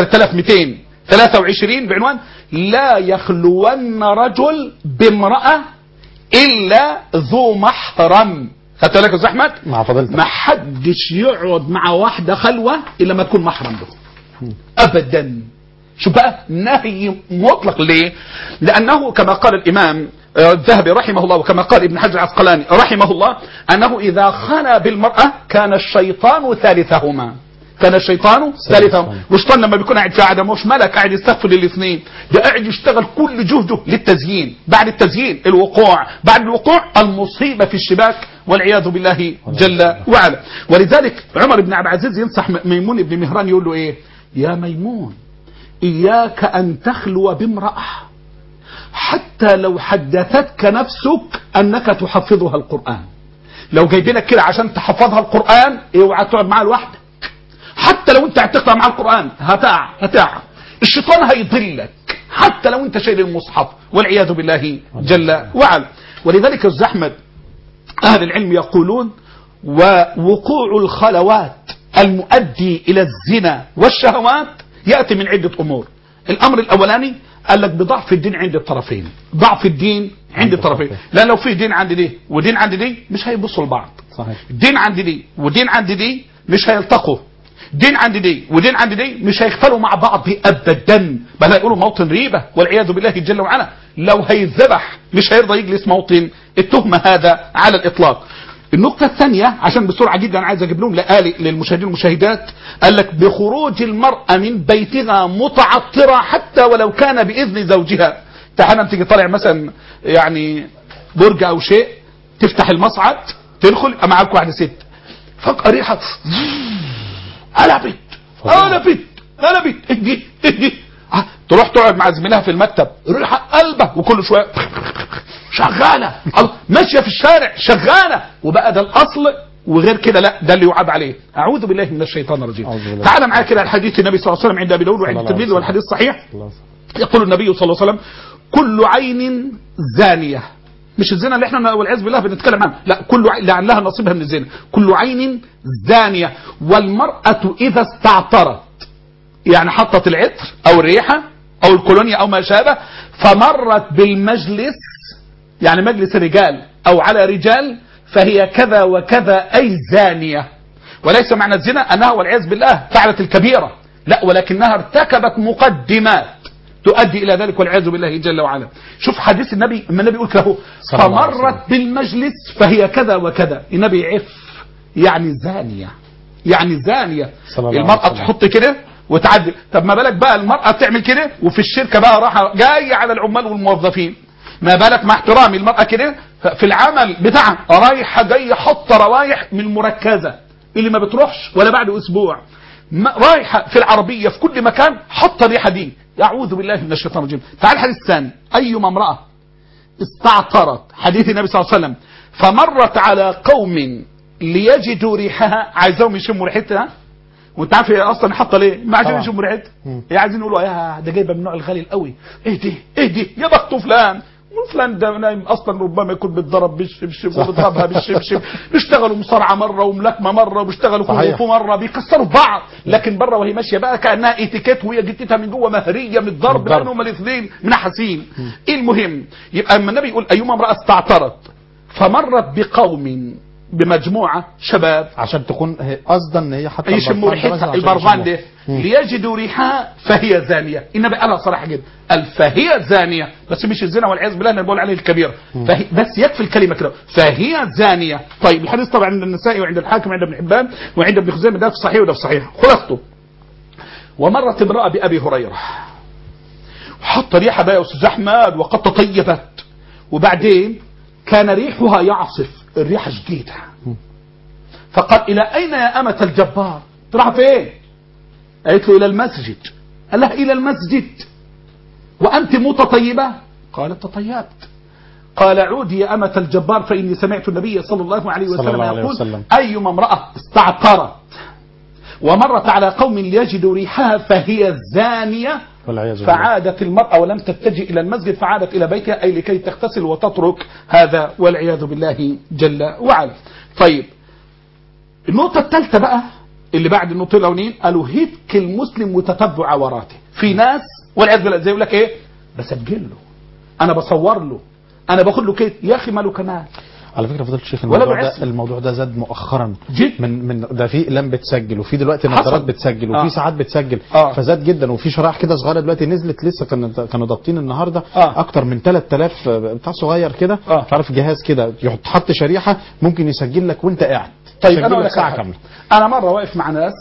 Speaker 3: 3223 بعنوان لا يخلون رجل بامرأة الا ذو محرم. خدت بالك يا استاذ احمد؟
Speaker 2: مع فضيلتك.
Speaker 3: ما حدش يقعد مع واحده خلوه الا ما تكون محرم له ابدا. شوف بقى نهي مطلق، ليه؟ لانه كما قال الامام الذهبي رحمه الله وكما قال ابن حجر العسقلاني رحمه الله انه اذا خلا بالمرأة كان الشيطان ثالثهما، كان الشيطان ثالثهما. والشيطان لما بيكون قاعد في قاعده مش ملك قاعد يستغفر للاثنين، ده قاعد يشتغل كل جهده للتزيين، بعد التزيين الوقوع، بعد الوقوع المصيبه في الشباك والعياذ بالله جل وعلا. ولذلك عمر بن عبد العزيز ينصح ميمون بن مهران يقول له ايه؟ يا ميمون اياك ان تخلو بامرأة حتى لو حدثتك نفسك انك تحفظها القرآن، لو جايبينك كده عشان تحفظها القرآن اوعى تقعد معاها لوحدك، حتى لو انت هتقرا مع القرآن هتع الشيطان هيضلك، حتى لو انت شايل المصحف والعياذ بالله جل وعلا. ولذلك يا استاذ احمد اهل العلم يقولون ووقوع الخلوات المؤدي الى الزنا والشهوات ياتي من عده امور. الامر الاولاني قال لك بضعف الدين عند الطرفين، ضعف الدين عند الطرفين، لان لو في دين عند دي ودين عند دي مش هيبصوا لبعض.
Speaker 2: صحيح.
Speaker 3: دين عند دي ودين عند دي مش هيلتقوا، دين عند دي ودين عند دي مش هيختلوا مع بعض ابدا، بل هيقولوا موطن ريبه والعياذ بالله جل وعلا. لو هيذبح مش هيرضى يجلس موطن التهمه، هذا على الاطلاق. النقطة الثانية عشان بسرعة جدا عايز اجيب لهم للمشاهدين والمشاهدات، قال لك بخروج المرأة من بيتها متعطرة حتى ولو كان بإذن زوجها. تعالى تيجي طالع مثلا يعني برج او شيء، تفتح المصعد تدخل معاك واحدة ست، فجأة ريحة قلبت اهدي تروح تقعد مع زميلها في المكتب، ريحة قلبه وكل شوية شغالة ماشية في الشارع شغالة، وبقى ده الأصل. وغير كده لا، ده اللي يعاب عليه. أعوذ بالله من الشيطان الرجيم. تعال معايا كده الحديث النبي صلى الله عليه وسلم عند أبي داود وعند الترمذي والحديث صحيح. يقول النبي صلى الله عليه وسلم كل عين زانية، مش الزنا اللي احنا والعياذ بالله بنتكلم عنه، لا كل عين لعلها نصيبها من الزنا، كل عين زانية. والمرأة إذا استعطرت، يعني حطت العطر أو الريحة أو الكولونيا أو ما شابه، فمرت بالمجلس، يعني مجلس الرجال أو على رجال، فهي كذا وكذا أي زانية. وليس معنى الزنا أنها والعياذ بالله فعلت الكبيرة، لا، ولكنها ارتكبت مقدمات تؤدي إلى ذلك والعياذ بالله جل وعلا. شوف حديث النبي، اما النبي يقول كده فمرت بالمجلس فهي كذا وكذا، النبي عف يعني زانية، يعني زانية. المرأة تحط كده وتعدي. طب ما بالك بقى المرأة تعمل كده وفي الشركة بقى راحة جاية على العمال والموظفين، ما بالك مع احترامي المرأة كده في العمل بتاعها رايحة جاية حط روايح من المركزة اللي ما بتروحش ولا بعد اسبوع، رايحة في العربية في كل مكان حط الريحة دي، يعوذ بالله من الشيطان الرجيم. تعال الحديث الثاني، أيما امرأة استعطرت، حديث النبي صلى الله عليه وسلم، فمرت على قوم ليجدوا ريحها، عايزاهم يشموا ريحتها، وانت عارف هي اصلا حاطه ليه؟ ما عايزين يشموا ريحتها، هي عايزين يقولوا يا ده جايبه من النوع الغالي القوي، اهدي يا بخت فلان، فلان ده نايم اصلا ربما يكون بيتضرب بالشبشب وبيضربها بالشبشب، بيشتغلوا مصارعه مره وملاكمه مره وبيشتغلوا كونغ فو مره، بيكسروا في بعض، لكن بره وهي ماشيه بقى كانها اتيكيت وهي جتتها من جوه مهريه من الضرب لانهم الاثنين منحسين. المهم يبقى اما النبي يقول ايما امراه استعطرت فمرت بقوم بمجموعه شباب
Speaker 2: عشان تكون قصدا ان هي حتى
Speaker 3: يشموا ريحتها البرفان ده ليجدوا ريحها فهي زانيه. النبي قالها صراحه جدا، قال فهي زانيه، بس مش الزنا والعياذ بالله انا بقول عليه الكبيره، بس يكفي الكلمه كده فهي زانيه. طيب الحديث طبعا عند النسائي وعند الحاكم وعند ابن حبان وعند ابن خزيمه، ده في صحيح وده في صحيح. خلاصته ومرت امراه بابي هريره وحط ريحه بقى يا استاذ احمد وقد تطيبت، وبعدين كان ريحها يعصف، الريحه شديده، فقال الى اين يا امه الجبار؟ تروح فين؟ قالت له الى المسجد. قال لها الى المسجد وانت متطيبه؟ قالت تطيبت. قال عودي يا امه الجبار فاني سمعت النبي صلى الله عليه وسلم يقول ايما امراه استعطرت ومرت على قوم ليجدوا ريحها فهي زانيه، فعادت المرأة ولم تتجه إلى المسجد فعادت إلى بيتها، أي لكي تغتسل وتترك هذا والعياذ بالله جل وعلا. طيب النقطة الثالثة بقى اللي بعد النقطة الأولين، قالوا هتك المسلم وتتبع عوراته. في ناس والعياذ بالله زي يقول لك إيه، بسجل له، أنا بصور له، أنا باخد له كده، يا أخي ماله كمان.
Speaker 2: على فكره فضلت الشيخ الموضوع ده زاد مؤخرا
Speaker 3: جد.
Speaker 2: من ده في اقلام بتسجل وفي دلوقتي نظارات بتسجل وفي ساعات بتسجل فزاد جدا، وفي شرائح كده صغيره دلوقتي نزلت لسه كانوا ضابطين النهارده اكتر من 3000 بتاع صغير كده مش عارف جهاز كده يحط شريحه ممكن يسجل لك وانت قاعد.
Speaker 3: طيب انا اقول لك ساعه كامله. انا مره واقف مع ناس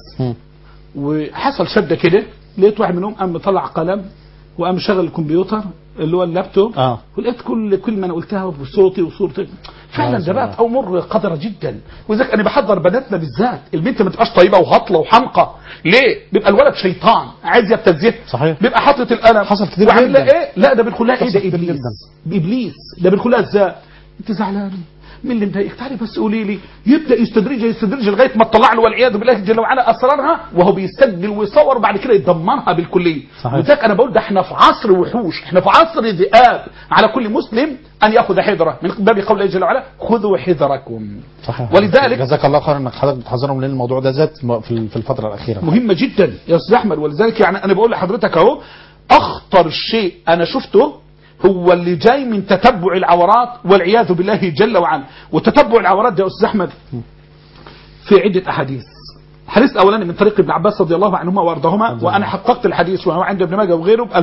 Speaker 3: وحصل شده كده، لقيت واحد منهم قام مطلع قلم وقام شغل الكمبيوتر اللي هو اللابتوب ولقيت كل ما انا قلتها بصوتي وصورتي. فعلا ده بقت امور قذره جدا، ولذلك انا بحضر بناتنا بالذات، البنت ما تبقاش طيبه وهطله وحمقى. ليه؟ بيبقى الولد شيطان عايز يبتزه،
Speaker 2: صحيح،
Speaker 3: بيبقى حاطط القلم
Speaker 2: حصل كتير جدا.
Speaker 3: ايه؟ لا ده بيدخل لها ايه؟ ده ابليس، ابليس ده بيدخل لها ازاي؟ انت زعلانه مين اللي مضايقك؟ تعالي بس قولي لي. يبدا يستدرجها لغايه ما تطلع له والعياذ بالله جل وعلا اسرارها، وهو بيسجل ويصور وبعد كده يدمرها بالكليه. لذلك انا بقول ده احنا في عصر وحوش، احنا في عصر ذئاب، على كل مسلم ان ياخذ حذره من باب قول الله جل وعلا خذوا حذركم.
Speaker 2: صحيح.
Speaker 3: ولذلك
Speaker 2: جزاك الله خيرا انك حضرتك بتحذرهم، لان الموضوع ده زاد في الفتره الاخيره
Speaker 3: مهمه جدا يا استاذ احمد. ولذلك يعني انا بقول لحضرتك اهو اخطر شيء انا شفته هو اللي جاي من تتبع العورات والعياذ بالله جل وعلا. وتتبع العورات ده يا استاذ احمد في عده احاديث. الحديث الاولاني من طريق ابن عباس رضي الله عنهما وارضاهما، وانا حققت الحديث وهو عند ابن ماجه وغيره ب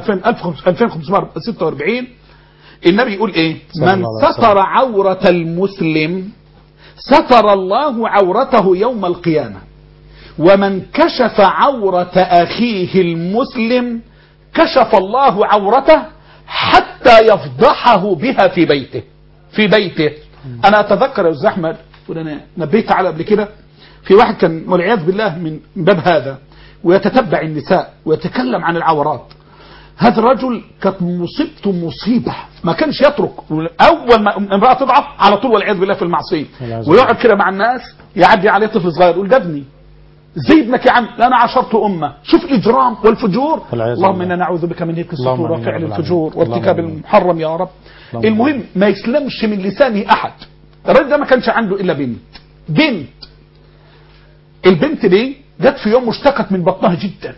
Speaker 3: 2546. النبي يقول ايه؟ من ستر عوره المسلم ستر الله عورته يوم القيامه، ومن كشف عوره اخيه المسلم كشف الله عورته حتى يفضحه بها في بيته. في بيته. انا اتذكر يا استاذ احمد وانا نبيت على قبل كده، في واحد كان والعياذ بالله من باب هذا ويتتبع النساء ويتكلم عن العورات. هذا الرجل كانت مصيبته مصيبه، ما كانش يترك اول ما امراه تضعف على طول والعياذ بالله في المعصيه، ويقعد كده مع الناس يعدي عليه طفل صغير يقول ده ابني زي ابنك يا عم، انا عاشرت امه. شوف الاجرام والفجور. اللهم انا نعوذ بك من هيك السطور وفعل الفجور وارتكاب المحرم يا رب. المهم ما يسلمش من لسانه احد. الراجل ده ما كانش عنده الا بنت. البنت دي جت في يوم مشتكت من بطنها جدا،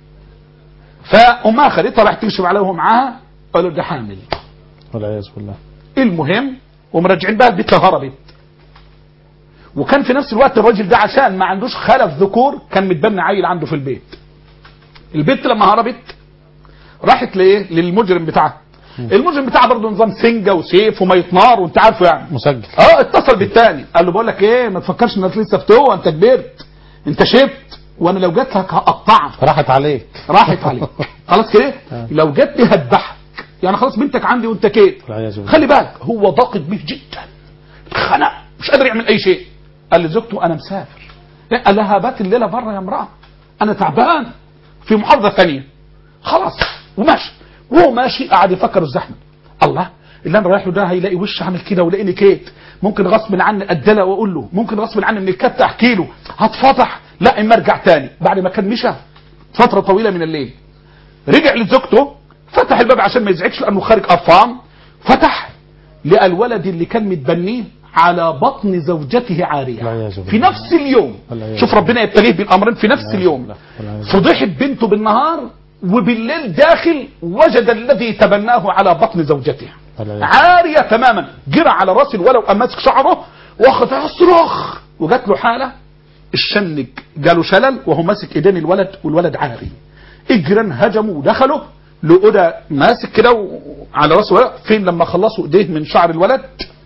Speaker 3: فامها خدتها راحت تكشف عليها وهو معاها، قالوا ده حامل
Speaker 2: والعياذ بالله.
Speaker 3: المهم ومرجعين بقى البنت هربت. وكان في نفس الوقت الراجل ده عشان ما عندوش خلف ذكور كان متبنى عيل عنده في البيت. البنت لما هربت راحت لايه؟ للمجرم بتاعها. المجرم بتاعها برضه نظام سنجه وسيف ومية نار وانت عارفه يعني
Speaker 2: مسجل.
Speaker 3: اتصل بالتاني قال له بقول لك ايه، ما تفكرش انك لسه فتوه، انت كبرت، انت شبت، وانا لو جت لك هقطعك.
Speaker 2: راحت عليك
Speaker 3: خلاص كده. لو جت لي هذبحك، يعني خلاص بنتك عندي وانت كده. خلي بالك هو ضاقت به جدا، اتخنق مش قادر يعمل اي شيء. قال لزوجته انا مسافر. قال لها بات الليله بره يا امراه، انا تعبان في محافظه ثانيه. خلاص وماشي. وهو ماشي قاعد يفكر الزحمه، الله اللي انا رايح له ده هيلاقي وش عامل كده ولاقيني كيت، ممكن غصب عني ادله واقول له، ممكن غصب عني من الكت احكي له، هتفضح. لا اما ارجع تاني. بعد ما كان مشى فتره طويله من الليل رجع لزوجته، فتح الباب عشان ما يزعجش لانه خارج قرفان، فتح لقى الولد اللي كان متبنيه على بطن زوجته عارية في نفس اليوم. شوف ربنا يبتليه بالأمرين في نفس اليوم. فضحت بنته بالنهار، وبالليل داخل وجد الذي تبناه على بطن زوجته عارية تماما. جرى على راس الولد وقام ماسك شعره واخذ يصرخ، وجات له حالة الشنج جاله شلل وهو ماسك ايدين الولد والولد عاري. اجرا هجموا ودخلوا لقوا ده ماسك كده على راسه الولد. فين لما خلصوا ايديه من شعر الولد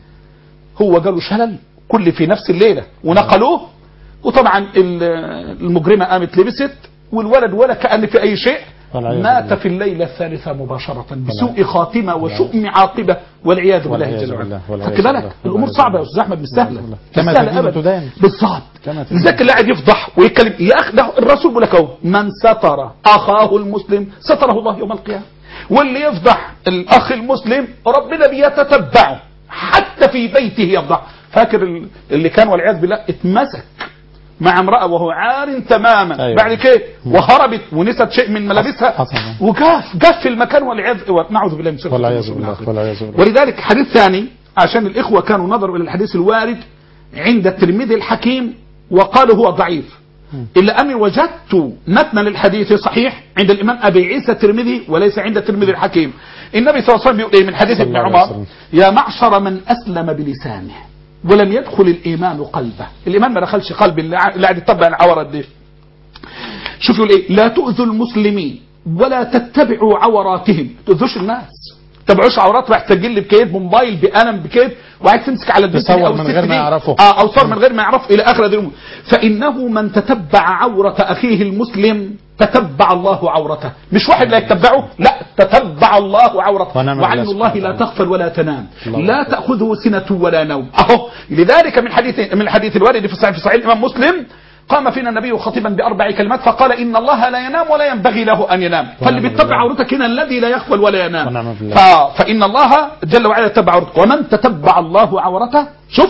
Speaker 3: هو جاله شلل كل في نفس الليلة ونقلوه. وطبعا المجرمة قامت لبست والولد ولا كأن في أي شيء، مات في الليلة الثالثة مباشرة بسوء خاتمة وشؤم عاقبة والعياذ بالله جل وعلا. فكذلك الأمور صعبة يا أستاذ أحمد، مش سهلة أبدا. بالضبط. لذلك اللي قاعد يفضح ويتكلم يا أخي، ده الرسول بيقول لك اهو من ستر أخاه المسلم ستره الله يوم القيامة. واللي يفضح الأخ المسلم ربنا بيتتبعه حتى في بيته يفضح. فاكر اللي كان والعياذ بالله اتمسك مع امرأة وهو عار تماما. أيوة. بعد كده وهربت ونست شيء من ملابسها وجاف في المكان والعياذ، نعوذ بالله من شر الخبث. ولذلك حديث ثاني عشان الإخوة كانوا نظروا إلى الحديث الوارد عند الترمذي الحكيم وقالوا هو ضعيف، إلا أني وجدت متنا للحديث صحيح عند الإمام أبي عيسى الترمذي وليس عند الترمذي الحكيم. النبي صلى الله عليه وسلم يقول إيه من حديث ابن عمر: يا معشر من أسلم بلسانه ولم يدخل الإيمان قلبه. الإيمان ما دخلش قلب اللي قاعد يتبع العورات دي. شوف يقول إيه: لا تؤذوا المسلمين ولا تتبعوا عوراتهم. تؤذوش الناس، تتبعوش عورات راح تسجل بكيد موبايل بقلم بكيد وعايز تمسك على البنت
Speaker 2: أو من غير ما يعرفه
Speaker 3: أو صور من غير ما يعرفه إلى آخر هذه الأمور. فإنه من تتبع عورة أخيه المسلم تتبع الله عورته. مش واحد لا يتبعه، لا، تتبع الله عورته. وعين الله لا تغفل ولا تنام، لا تأخذه سنة ولا نوم. أهو لذلك من الحديث الوارد في صحيح الإمام مسلم: قام فينا النبي خطيبا بأربع كلمات فقال: إن الله لا ينام ولا ينبغي له أن ينام. فاللي بيتبع عورتك هنا الذي لا يغفل ولا ينام. فإن الله جل وعلا يتبع عورتك. ومن تتبع الله عورته شوف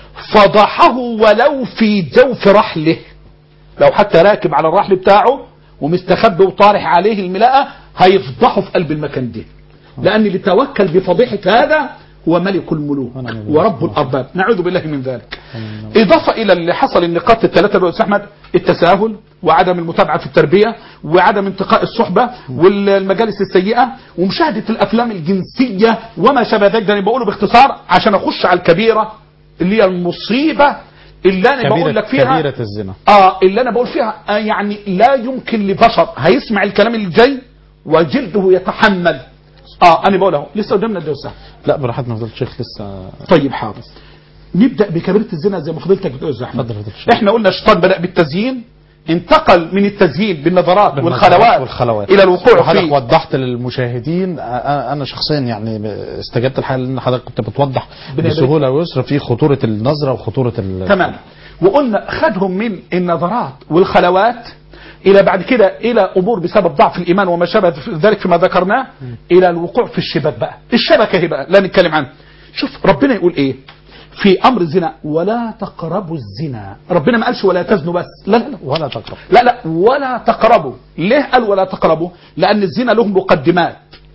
Speaker 3: فضحه ولو في جوف رحله. لو حتى راكب على الرحل بتاعه ومستخبي وطارح عليه الملاءة هيفضحه في قلب المكان ده، لأن اللي توكل بفضيحة هذا هو ملك الملوك ورب الأرباب، نعوذ بالله من ذلك. إضافة إلى اللي حصل النقاط الثلاثة اللي أستاذ أحمد: التساهل وعدم المتابعة في التربية وعدم انتقاء الصحبة والمجالس السيئة ومشاهدة الأفلام الجنسية وما شابه ذلك. ده أنا بقوله باختصار عشان أخش على الكبيرة اللي هي المصيبة اللي أنا بقول لك فيها،
Speaker 2: كبيرة الزنا.
Speaker 3: اللي أنا بقول فيها يعني لا يمكن لبشر هيسمع الكلام اللي جاي وجلده يتحمل. أنا بقوله لسه قدامنا الدوسة.
Speaker 2: لا براحتنا فضلت شيخ لسه.
Speaker 3: طيب حاضر. نبدأ بكبيرة الزنا زي ما فضلتك بتقول يا أحمد. احنا قلنا الشيطان بدأ بالتزيين، انتقل من التزيين بالنظرات والخلوات إلى الوقوع فيه.
Speaker 2: وضحت للمشاهدين، أنا شخصيا يعني استجبت الحال لأن حضرتك كنت بتوضح بسهولة ويسر في خطورة النظرة وخطورة
Speaker 3: تمام. وقلنا خدهم من النظرات والخلوات إلى بعد كده إلى أمور بسبب ضعف الإيمان وما شابه ذلك فيما ذكرناه إلى الوقوع في الشبك بقى. الشبكة هي بقى لا نتكلم عنها. شوف ربنا يقول إيه في أمر الزنا: ولا تقربوا الزنا. ربنا ما قالش ولا تزنوا بس، لا
Speaker 2: ولا تقربوا،
Speaker 3: لا ولا تقربوا. ليه قال ولا تقربوا؟ لأن الزنا له مقدمات.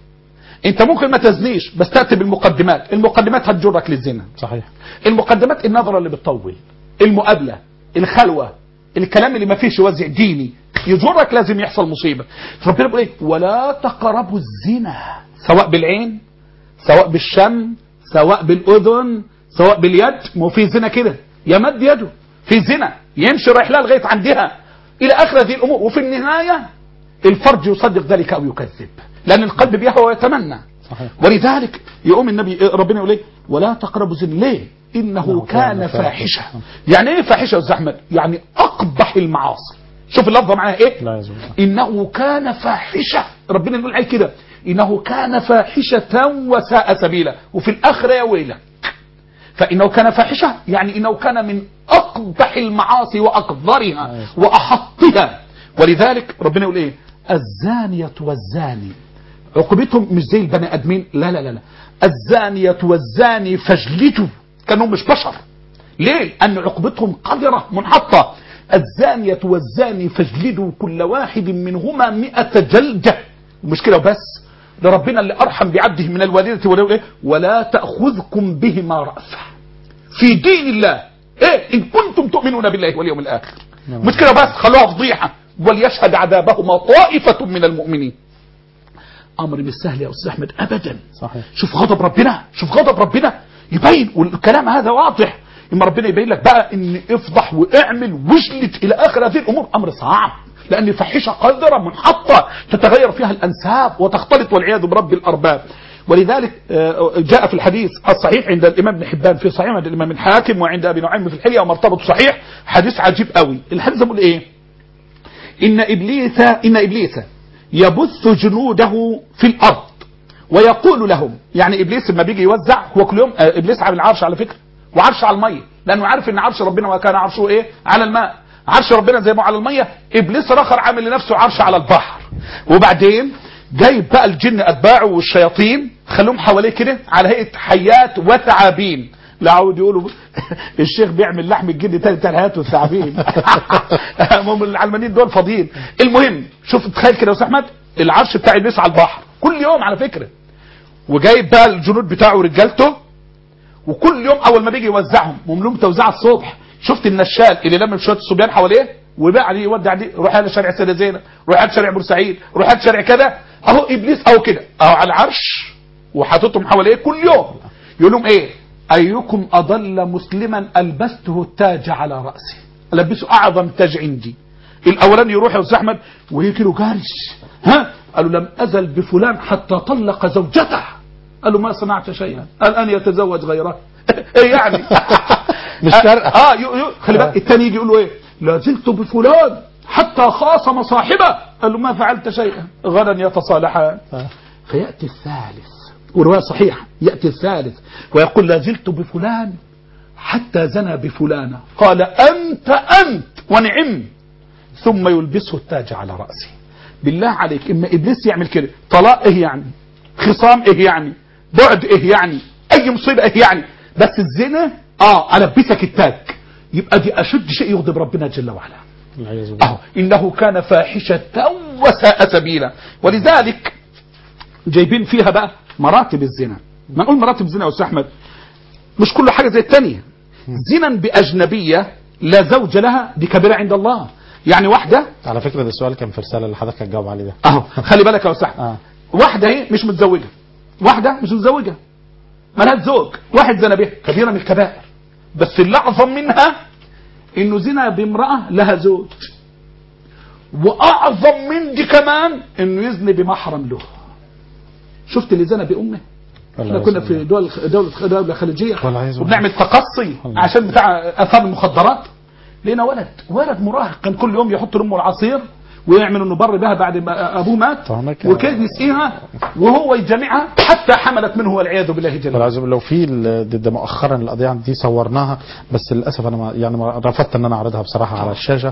Speaker 3: أنت ممكن ما تزنيش بس تأتي بالمقدمات، المقدمات هتجرك للزنا.
Speaker 2: صحيح.
Speaker 3: المقدمات: النظرة اللي بتطول، المقابلة، الخلوة، الكلام اللي ما فيش وزع ديني يجرك لازم يحصل مصيبة. ربنا بيقول ايه: ولا تقربوا الزنا، سواء بالعين سواء بالشم سواء بالأذن سواء باليد. ما هو في زنا كده يمد يده، في زنا يمشي رايح لها لغاية عندها إلى آخر هذه الأمور. وفي النهاية الفرج يصدق ذلك أو يكذب، لأن القلب بيهوى ويتمنى. صحيح. ولذلك يقوم النبي ربنا يقول ايه: ولا تقربوا الزنا. ليه؟ إنه كان فاحشة. يعني ايه فاحشة يا أستاذ أحمد؟ يعني أقبح المعاصي. شوف اللفظة معاها ايه؟ إنه كان فاحشة. ربنا يقول عليه كده: إنه كان فاحشة وساء سبيلا. وفي الآخرة يا ويلك. فإنه كان فاحشة يعني إنه كان من أقبح المعاصي وأقذرها وأحطها. ولذلك ربنا يقول ايه: الزانية والزاني عقوبتهم مش زي البني آدمين، لا الزانية والزاني فاجلدوا. كانوا مش بشر. ليه؟ أن عقوبتهم قذرة منحطة. الزانية والزاني فاجلدوا كل واحد منهما 100 جلدة. ومش كده وبس، لربنا اللي ارحم بعبده من الوالدة والولد، ولا تأخذكم بهما رأفة في دين الله إن كنتم تؤمنون بالله واليوم الآخر. مش كده بس، خلوها فضيحة، وليشهد عذابهما طائفة من المؤمنين. امر مش سهل يا استاذ احمد ابدا.
Speaker 2: صحيح.
Speaker 3: شوف غضب ربنا، شوف غضب ربنا يبين، والكلام هذا واضح. اما ربنا يبين لك بقى ان افضح واعمل واجلد الى اخر هذه الامور، امر صعب، لان فاحشه قذره منحطه تتغير فيها الانساب وتختلط والعياذ برب الارباب. ولذلك جاء في الحديث الصحيح عند الامام ابن حبان في صحيح، عند الامام الحاكم، وعند ابي نعيم في الحليه ومرتبط صحيح، حديث عجيب قوي. الحديث بيقول ايه؟ ان ابليس يبث جنوده في الارض ويقول لهم، يعني ابليس لما بيجي يوزع، هو كل يوم ابليس عامل عرش على فكره، وعرش على الميه، لانه عارف ان عرش ربنا وكان عرشه ايه؟ على الماء. عرش ربنا زي ما على الميه، ابليس الاخر عامل لنفسه عرش على البحر. وبعدين جايب بقى الجن اتباعه والشياطين، خلوهم حواليه كده على هيئه حيات وثعابين. لا عاود يقولوا الشيخ بيعمل لحم الجن تاني بتاع الحيات والثعابين. هم العلمانيين دول فاضيين. المهم شوف تخيل كده يا استاذ احمد، العرش بتاع ابليس على البحر كل يوم على فكره، وجايب بقى الجنود بتاعه ورجالته، وكل يوم اول ما بيجي يوزعهم مملوم توزيع الصبح. شفت النشال اللي لم شويه الصبيان حواليه وبقى عليه يودع دي، روح على شارع سيدة زينب، روح على شارع بورسعيد، روح على شارع كذا، اهو ابليس اهو كده اهو على العرش وحاططهم حواليه كل يوم. يقول لهم ايه؟ ايكم اضل مسلما البسته التاج على راسه، البسه اعظم تاج عندي. الاولاني يروح يا استاذ احمد ويجي له جارش، ها قالوا لم ازل بفلان حتى طلق زوجته، قال له ما صنعت شيئا الان يتزوج غيره. ايه يعني؟
Speaker 2: مش فارقه.
Speaker 3: خلي بالك الثاني يجي يقول له ايه؟ لا زلت بفلان حتى خاصم صاحبه، قال له ما فعلت شيئا غدا يتصالحان. فياتي الثالث، وروايه صحيحه، ياتي الثالث ويقول لا زلت بفلان حتى زنى بفلانه، قال انت ونعم، ثم يلبسه التاج على راسه. بالله عليك اما ابليس يعمل كده، طلاق ايه يعني؟ خصام ايه يعني؟ بعد ايه يعني؟ اي مصيبه ايه يعني؟ بس الزنا البسك التاج، يبقى دي اشد شيء يغضب ربنا جل وعلا. انه كان فاحشه وساء سبيلا. ولذلك جايبين فيها بقى مراتب الزنا. ما نقول مراتب الزنا يا استاذ احمد، مش كل حاجه زي الثانيه. زنا باجنبيه لا زوج لها دي كبيره عند الله. يعني واحده،
Speaker 2: على فكره ده السؤال كان في رساله اللي حضرتك هتجاوب عليه ده.
Speaker 3: خلي بالك يا استاذ احمد، واحده ايه مش متزوجه، واحده مش متزوجه مالهاش زوج، واحد زنا بها، كبيره من الكبائر. بس اللي اعظم منها انه زنا بامراه لها زوج، واعظم من دي كمان انه يزني بمحرم له. شفت اللي زنا بامه؟ احنا كنا في دولة خليجية وبنعمل تقصي عشان بتاع اثار المخدرات، لقينا ولد مراهق كان كل يوم يحط لامه العصير ويعمل انه بر بها بعد ما ابوه مات، وكان يسقيها وهو يجمعها حتى حملت منه والعياذ بالله جل وعلا.
Speaker 2: لو في ده مؤخرا القضيه دي صورناها، بس للاسف انا ما رفضت ان انا اعرضها بصراحه على الشاشه.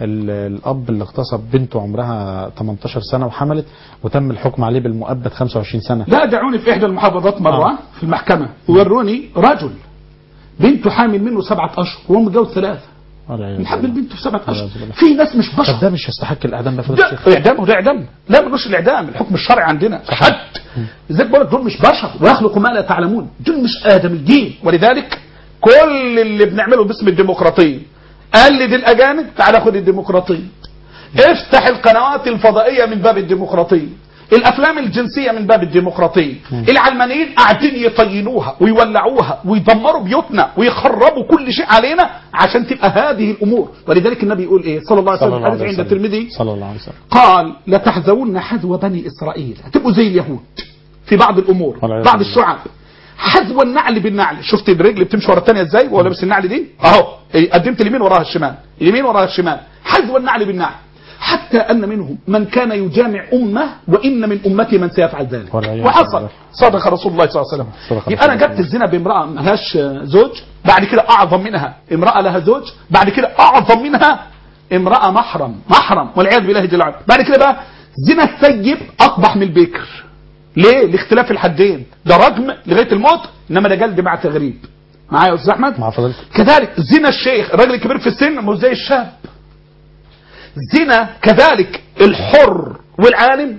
Speaker 2: الاب اللي اغتصب بنته عمرها 18 سنه وحملت، وتم الحكم عليه بالمؤبد 25 سنه.
Speaker 3: لا دعوني في احدى المحافظات مره في المحكمه ووروني رجل بنته حامل منه 7 اشهر وهو متجوز 3، نحمل بنته في 7 اشهر. في ناس مش بشر.
Speaker 2: طب ده مش يستحق الاعدام ده؟
Speaker 3: اعدام وده اعدام؟ لا ملوش الاعدام، الحكم الشرعي عندنا حد. ازاي بقول لك دول مش بشر ويخلقوا ما لا تعلمون، دول مش ادميين. ولذلك كل اللي بنعمله باسم الديمقراطيه، قلد الاجانب تعال خد الديمقراطيه، افتح القنوات الفضائيه من باب الديمقراطيه، الافلام الجنسيه من باب الديمقراطيه، العلمانيين قاعدين يطينوها ويولعوها ويدمروا بيوتنا ويخربوا كل شيء علينا عشان تبقى هذه الامور. ولذلك النبي يقول ايه صلى الله عليه وسلم، حديث عند الترمذي
Speaker 2: صلى الله عليه وسلم،
Speaker 3: قال لتحذون حذو بني اسرائيل، هتبقوا زي اليهود في بعض الامور، بعض الشعب. حذو النعل بالنعل، شفت الرجل بتمشي ورا الثانيه ازاي وهو لابس النعل دي اهو، قدمت اليمين وراها الشمال، اليمين وراها الشمال، حذو النعل بالنعل. حتى أن منهم من كان يجامع أمة وإن من أمتي من سيفعل ذلك، وحصل. صدق رسول الله صلى الله عليه وسلم. يبقى أنا جبت الزنا بامرأة ما لهاش زوج، بعد كده أعظم منها امرأة لها زوج، بعد كده أعظم منها امرأة محرم والعياذ بالله جل وعلا. بعد كده بقى زنا الثيب أقبح من البكر. ليه؟ لاختلاف الحدين، ده رجم لغاية الموت، إنما ده جلد مع تغريب. معايا يا أستاذ أحمد؟
Speaker 2: مع فضلك.
Speaker 3: كذلك زنا الشيخ، الراجل الكبير في السن مش زي الشاب. زنا كذلك الحر والعالم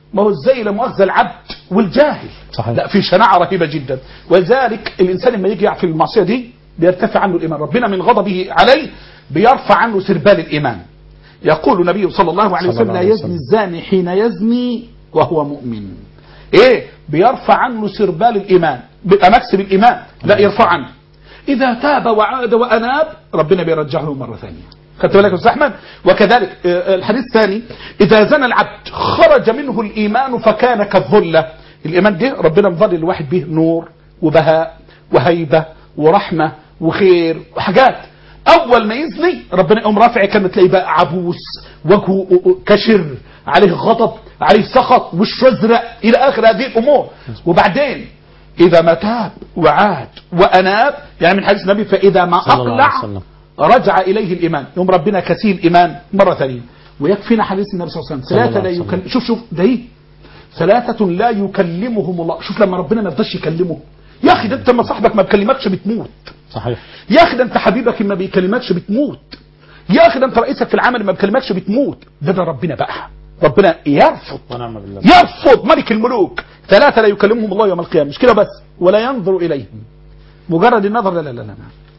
Speaker 3: ما هو ازاي لا مؤاخذة العبد والجاهل.
Speaker 2: صحيح.
Speaker 3: لا في شناعة رهيبة جدا. ولذلك الإنسان لما يجي في المعصية دي بيرتفع عنه الإيمان، ربنا من غضبه عليه بيرفع عنه سربال الإيمان. يقول النبي صلى الله عليه وسلم لا يزني الزاني حين يزني وهو مؤمن. ايه بيرفع عنه سربال الإيمان، بيبقى مكسب الإيمان لا يرفع عنه. إذا تاب وعاد وأناب ربنا بيرجعه له مرة ثانية. خدت بالك يا أستاذ أحمد؟ وكذلك الحديث الثاني إذا زنى العبد خرج منه الإيمان فكان كالظلة. الإيمان ده ربنا مظل الواحد به نور وبهاء وهيبة ورحمة وخير وحاجات. أول ما يزني ربنا يقوم رافع، كان تلاقيه بقى عبوس، وجهه كشر، عليه غضب، عليه سخط، وشه أزرق إلى آخر هذه الأمور. وبعدين إذا ما تاب وعاد وأناب، يعني من حديث النبي فإذا ما أقلع رجع إليه الإيمان، يوم ربنا كسيل الإيمان مرة ثانية. ويكفينا حديث النبي صلى الله عليه وسلم ثلاثة لا يكلم، شوف ده ايه، ثلاثة لا يكلمهم الله. شوف لما ربنا ما يرضاش يكلمه، يا أخي ده أنت ما صاحبك ما بيكلمكش بتموت.
Speaker 2: صحيح.
Speaker 3: يا أخي ده أنت حبيبك ما بيكلمكش بتموت. يا أخي ده أنت رئيسك في العمل ما بيكلمكش بتموت. ده ربنا بقى، ربنا يرفض
Speaker 2: ونعم بالله.
Speaker 3: يرفض ملك الملوك. ثلاثة لا يكلمهم الله يوم القيامة، مش كده بس، ولا ينظر إليهم. مجرد النظر لا لا لا لا،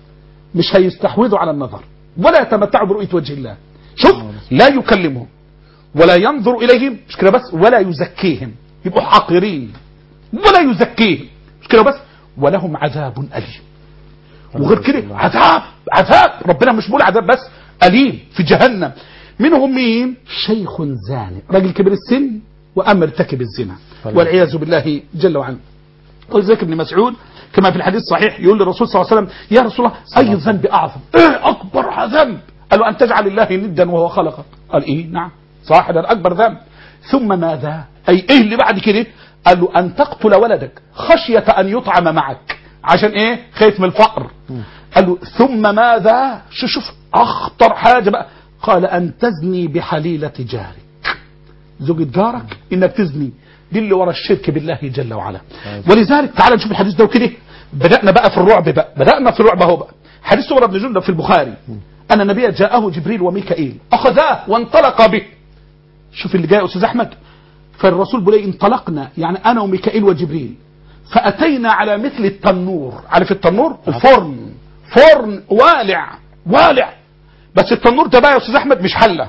Speaker 3: مش هيستحوذوا على النظر ولا يتمتعوا برؤية وجه الله. شوف لا يكلمهم ولا ينظر إليهم، مش كده بس، ولا يزكيهم، يبقوا حاقرين، ولا يزكيهم، مش كده بس، ولهم عذاب أليم. وغير كده عذاب ربنا مش بيقول عذاب بس، أليم في جهنم. منهم مين؟ شيخ زاني، راجل كبير السن وأما ارتكب الزنا والعياذ بالله جل وعلا. ولذلك ابن مسعود كما في الحديث الصحيح يقول للرسول صلى الله عليه وسلم يا رسول الله أي الذنب أعظم؟ إيه أكبر ذنب؟ قال له أن تجعل الله ندا وهو خلقك. قال إيه نعم صح، ده أكبر ذنب. ثم ماذا؟ أي إيه اللي بعد كده؟ قال له أن تقتل ولدك خشية أن يطعم معك، عشان إيه؟ خايف من الفقر. قال له ثم ماذا؟ شوف أخطر حاجة بقى، قال أن تزني بحليلة جارك، زوجة جارك إنك تزني. دي اللي ورا الشرك بالله جل وعلا. ولذلك تعال نشوف الحديث ده وكده. بدأنا بقى في الرعب بقى، بدأنا في الرعب اهو بقى. حديث سمرة بن جندب في البخاري أن النبي جاءه جبريل وميكائيل أخذاه وانطلق به. شوف اللي جاي يا أستاذ أحمد، فالرسول بيقول انطلقنا يعني أنا وميكائيل وجبريل فأتينا على مثل التنور. عارف التنور؟ الفرن، فرن والع، بس التنور ده بقى يا أستاذ أحمد مش حلة،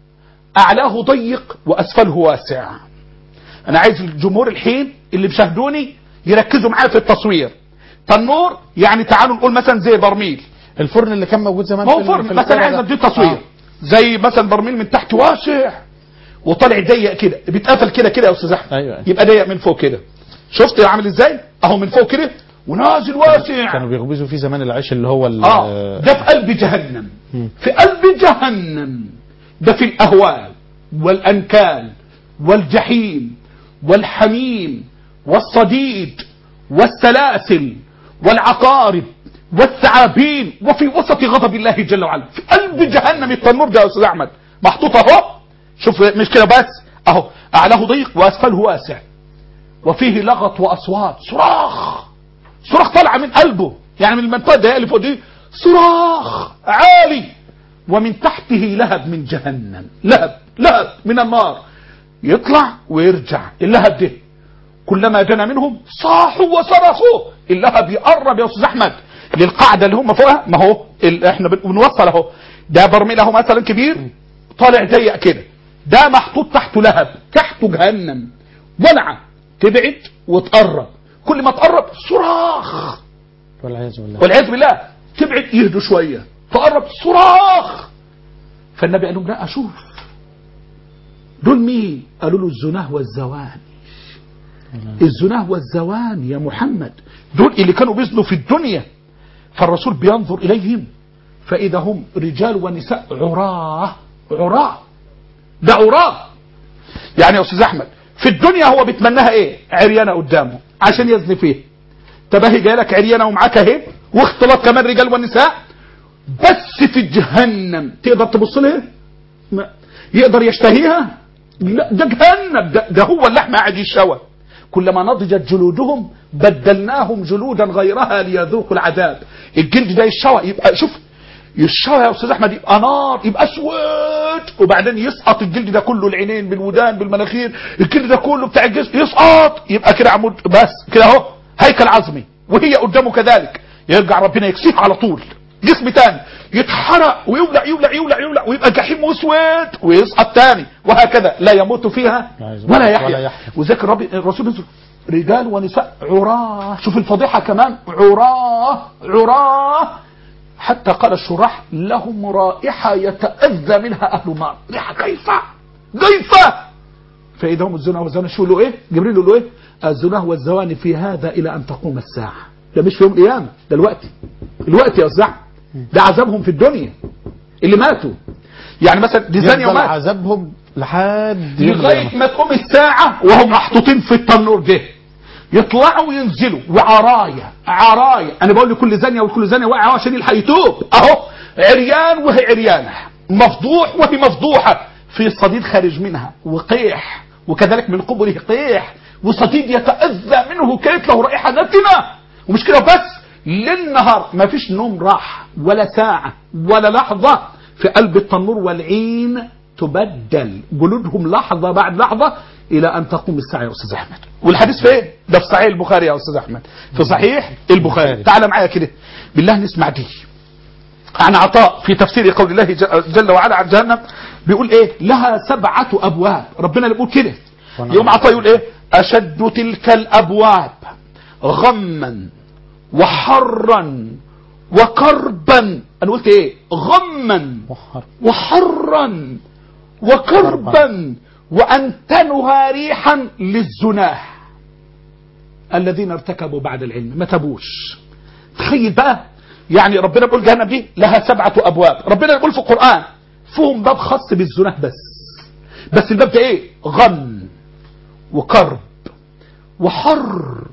Speaker 3: أعلاه ضيق وأسفله واسع. أنا عايز الجمهور الحين اللي بيشاهدوني يركزوا معايا في التصوير. تنور يعني تعالوا نقول مثلا زي برميل،
Speaker 2: الفرن اللي كان موجود زمان،
Speaker 3: ما هو فرن مثلا، عايز ادي تصوير زي مثلا برميل من تحت واسع وطالع ضيق كده، بيتقفل كده يا استاذ احمد.
Speaker 2: أيوة.
Speaker 3: يبقى ضيق من فوق كده، شفت عامل ازاي اهو من فوق كده ونازل واسع.
Speaker 2: كانوا بيخبزوا فيه زمان العيش اللي هو
Speaker 3: ده في قلب جهنم، في قلب جهنم، ده في الاهوال والانكال والجحيم والحميم والصديد والسلاسل والعقارب والثعابين، وفي وسط غضب الله جل وعلا في قلب جهنم. التنور ده يا استاذ احمد محطوط اهو، شوف مش كده بس اهو، اعلاه ضيق واسفله واسع، وفيه لغط واصوات، صراخ طالعه من قلبه، يعني من المنطقه الضيقه اللي فوق دي صراخ عالي، ومن تحته لهب من جهنم، لهب من النار يطلع ويرجع. اللهب ده كلما دنا منهم صاحوا وصرخوا. اللهب يقرب يا استاذ احمد للقاعده اللي هم فوقها، ما هو احنا بنوصل اهو، ده برميل اهو مثلا كبير طالع ضيق كده، ده محطوط تحته لهب، تحته جهنم ولعه، تبعد وتقرب، كل ما تقرب صراخ والعياذ بالله، تبعد يهدوا شويه، تقرب صراخ. فالنبي قال لهم لا اشوف دول مين؟ قالوا له الزناه والزوان. الزناه والزوان يا محمد دول اللي كانوا بيزنوا في الدنيا. فالرسول بينظر إليهم فإذا هم رجال ونساء عراة، ده عراة. يعني يا أستاذ أحمد في الدنيا هو بيتمناها إيه؟ عريانة قدامه عشان يزني فيه. تباهي جايلك عريانة ومعاك اهي، واختلاط كمان رجال ونساء. بس في جهنم تقدر تبص لها؟ يقدر يشتهيها؟ لا، ده جهنم، ده هو اللحم قاعد يشوى. كلما نضجت جلودهم بدلناهم جلودا غيرها ليذوقوا العذاب. الجلد ده يشوى، يبقى شوف يشوى يا استاذ احمد، يبقى نار، يبقى اسود وبعدين يسقط الجلد ده كله، العينين بالودان بالمناخير، الجلد ده كله بتاع الجسم يسقط، يبقى كده عمود بس كده اهو هيكل عظمي، وهي قدامه كذلك. يرجع ربنا يكسيه على طول جسم تاني يتحرق ويولع يولع يولع يولع ويبقى جحيم اسود ويسقط تاني، وهكذا لا يموت فيها ولا يحيا. وذكر الرسول يقول رجال ونساء عراه، شوف الفضيحه كمان، عراه حتى قال الشراح لهم رائحه يتاذى منها اهل النار، ريحه كيفه. فاذا هم الزنا والزواني شو له ايه؟ جبريل له ايه؟ الزنا والزواني في هذا الى ان تقوم الساعه. ده مش في يوم القيامه، ده الوقت يا أستاذ، ده عذابهم في الدنيا اللي ماتوا. يعني مثلا دي ثانيه ومات،
Speaker 2: عذابهم
Speaker 3: لغايه ما تقوم الساعه وهم محطوطين في التنور ده، يطلعوا وينزلوا وعرايا. انا بقول لكل زانيه وكل زانيه واقعه عشان يلحق يتوب اهو، عريان وهي عريانه، مفضوح وهي مفضوحه، في صديد خارج منها وقيح، وكذلك من قبله قيح وصديد يتاذى منه كانت له رائحه نتنه. ومش كده بس، ليل نهار ما فيش نوم راح ولا ساعة ولا لحظة في قلب التنور، والعين تبدل جلودهم لحظة بعد لحظة إلى أن تقوم الساعة يا أستاذ أحمد. والحديث فين؟ ده في صحيح البخاري يا أستاذ أحمد، في صحيح البخاري. تعال معايا كده بالله نسمع دي عن عطاء في تفسير قول الله جل وعلا عن جهنم، بيقول إيه؟ لها 7 أبواب. ربنا اللي بيقول كده. يوم عطاء يقول إيه؟ أشد تلك الأبواب غما وحرا وكربا. انا قلت ايه؟ غما وحرا وكربا وانتنها ريحا للزناه الذين ارتكبوا بعد العلم ما تبوش. تخيل بقى، يعني ربنا بيقول جهنم دي لها 7 أبواب. ربنا يقول في القرآن فيهم باب خاص بالزناه بس الباب ده ايه؟ غم وكرب وحر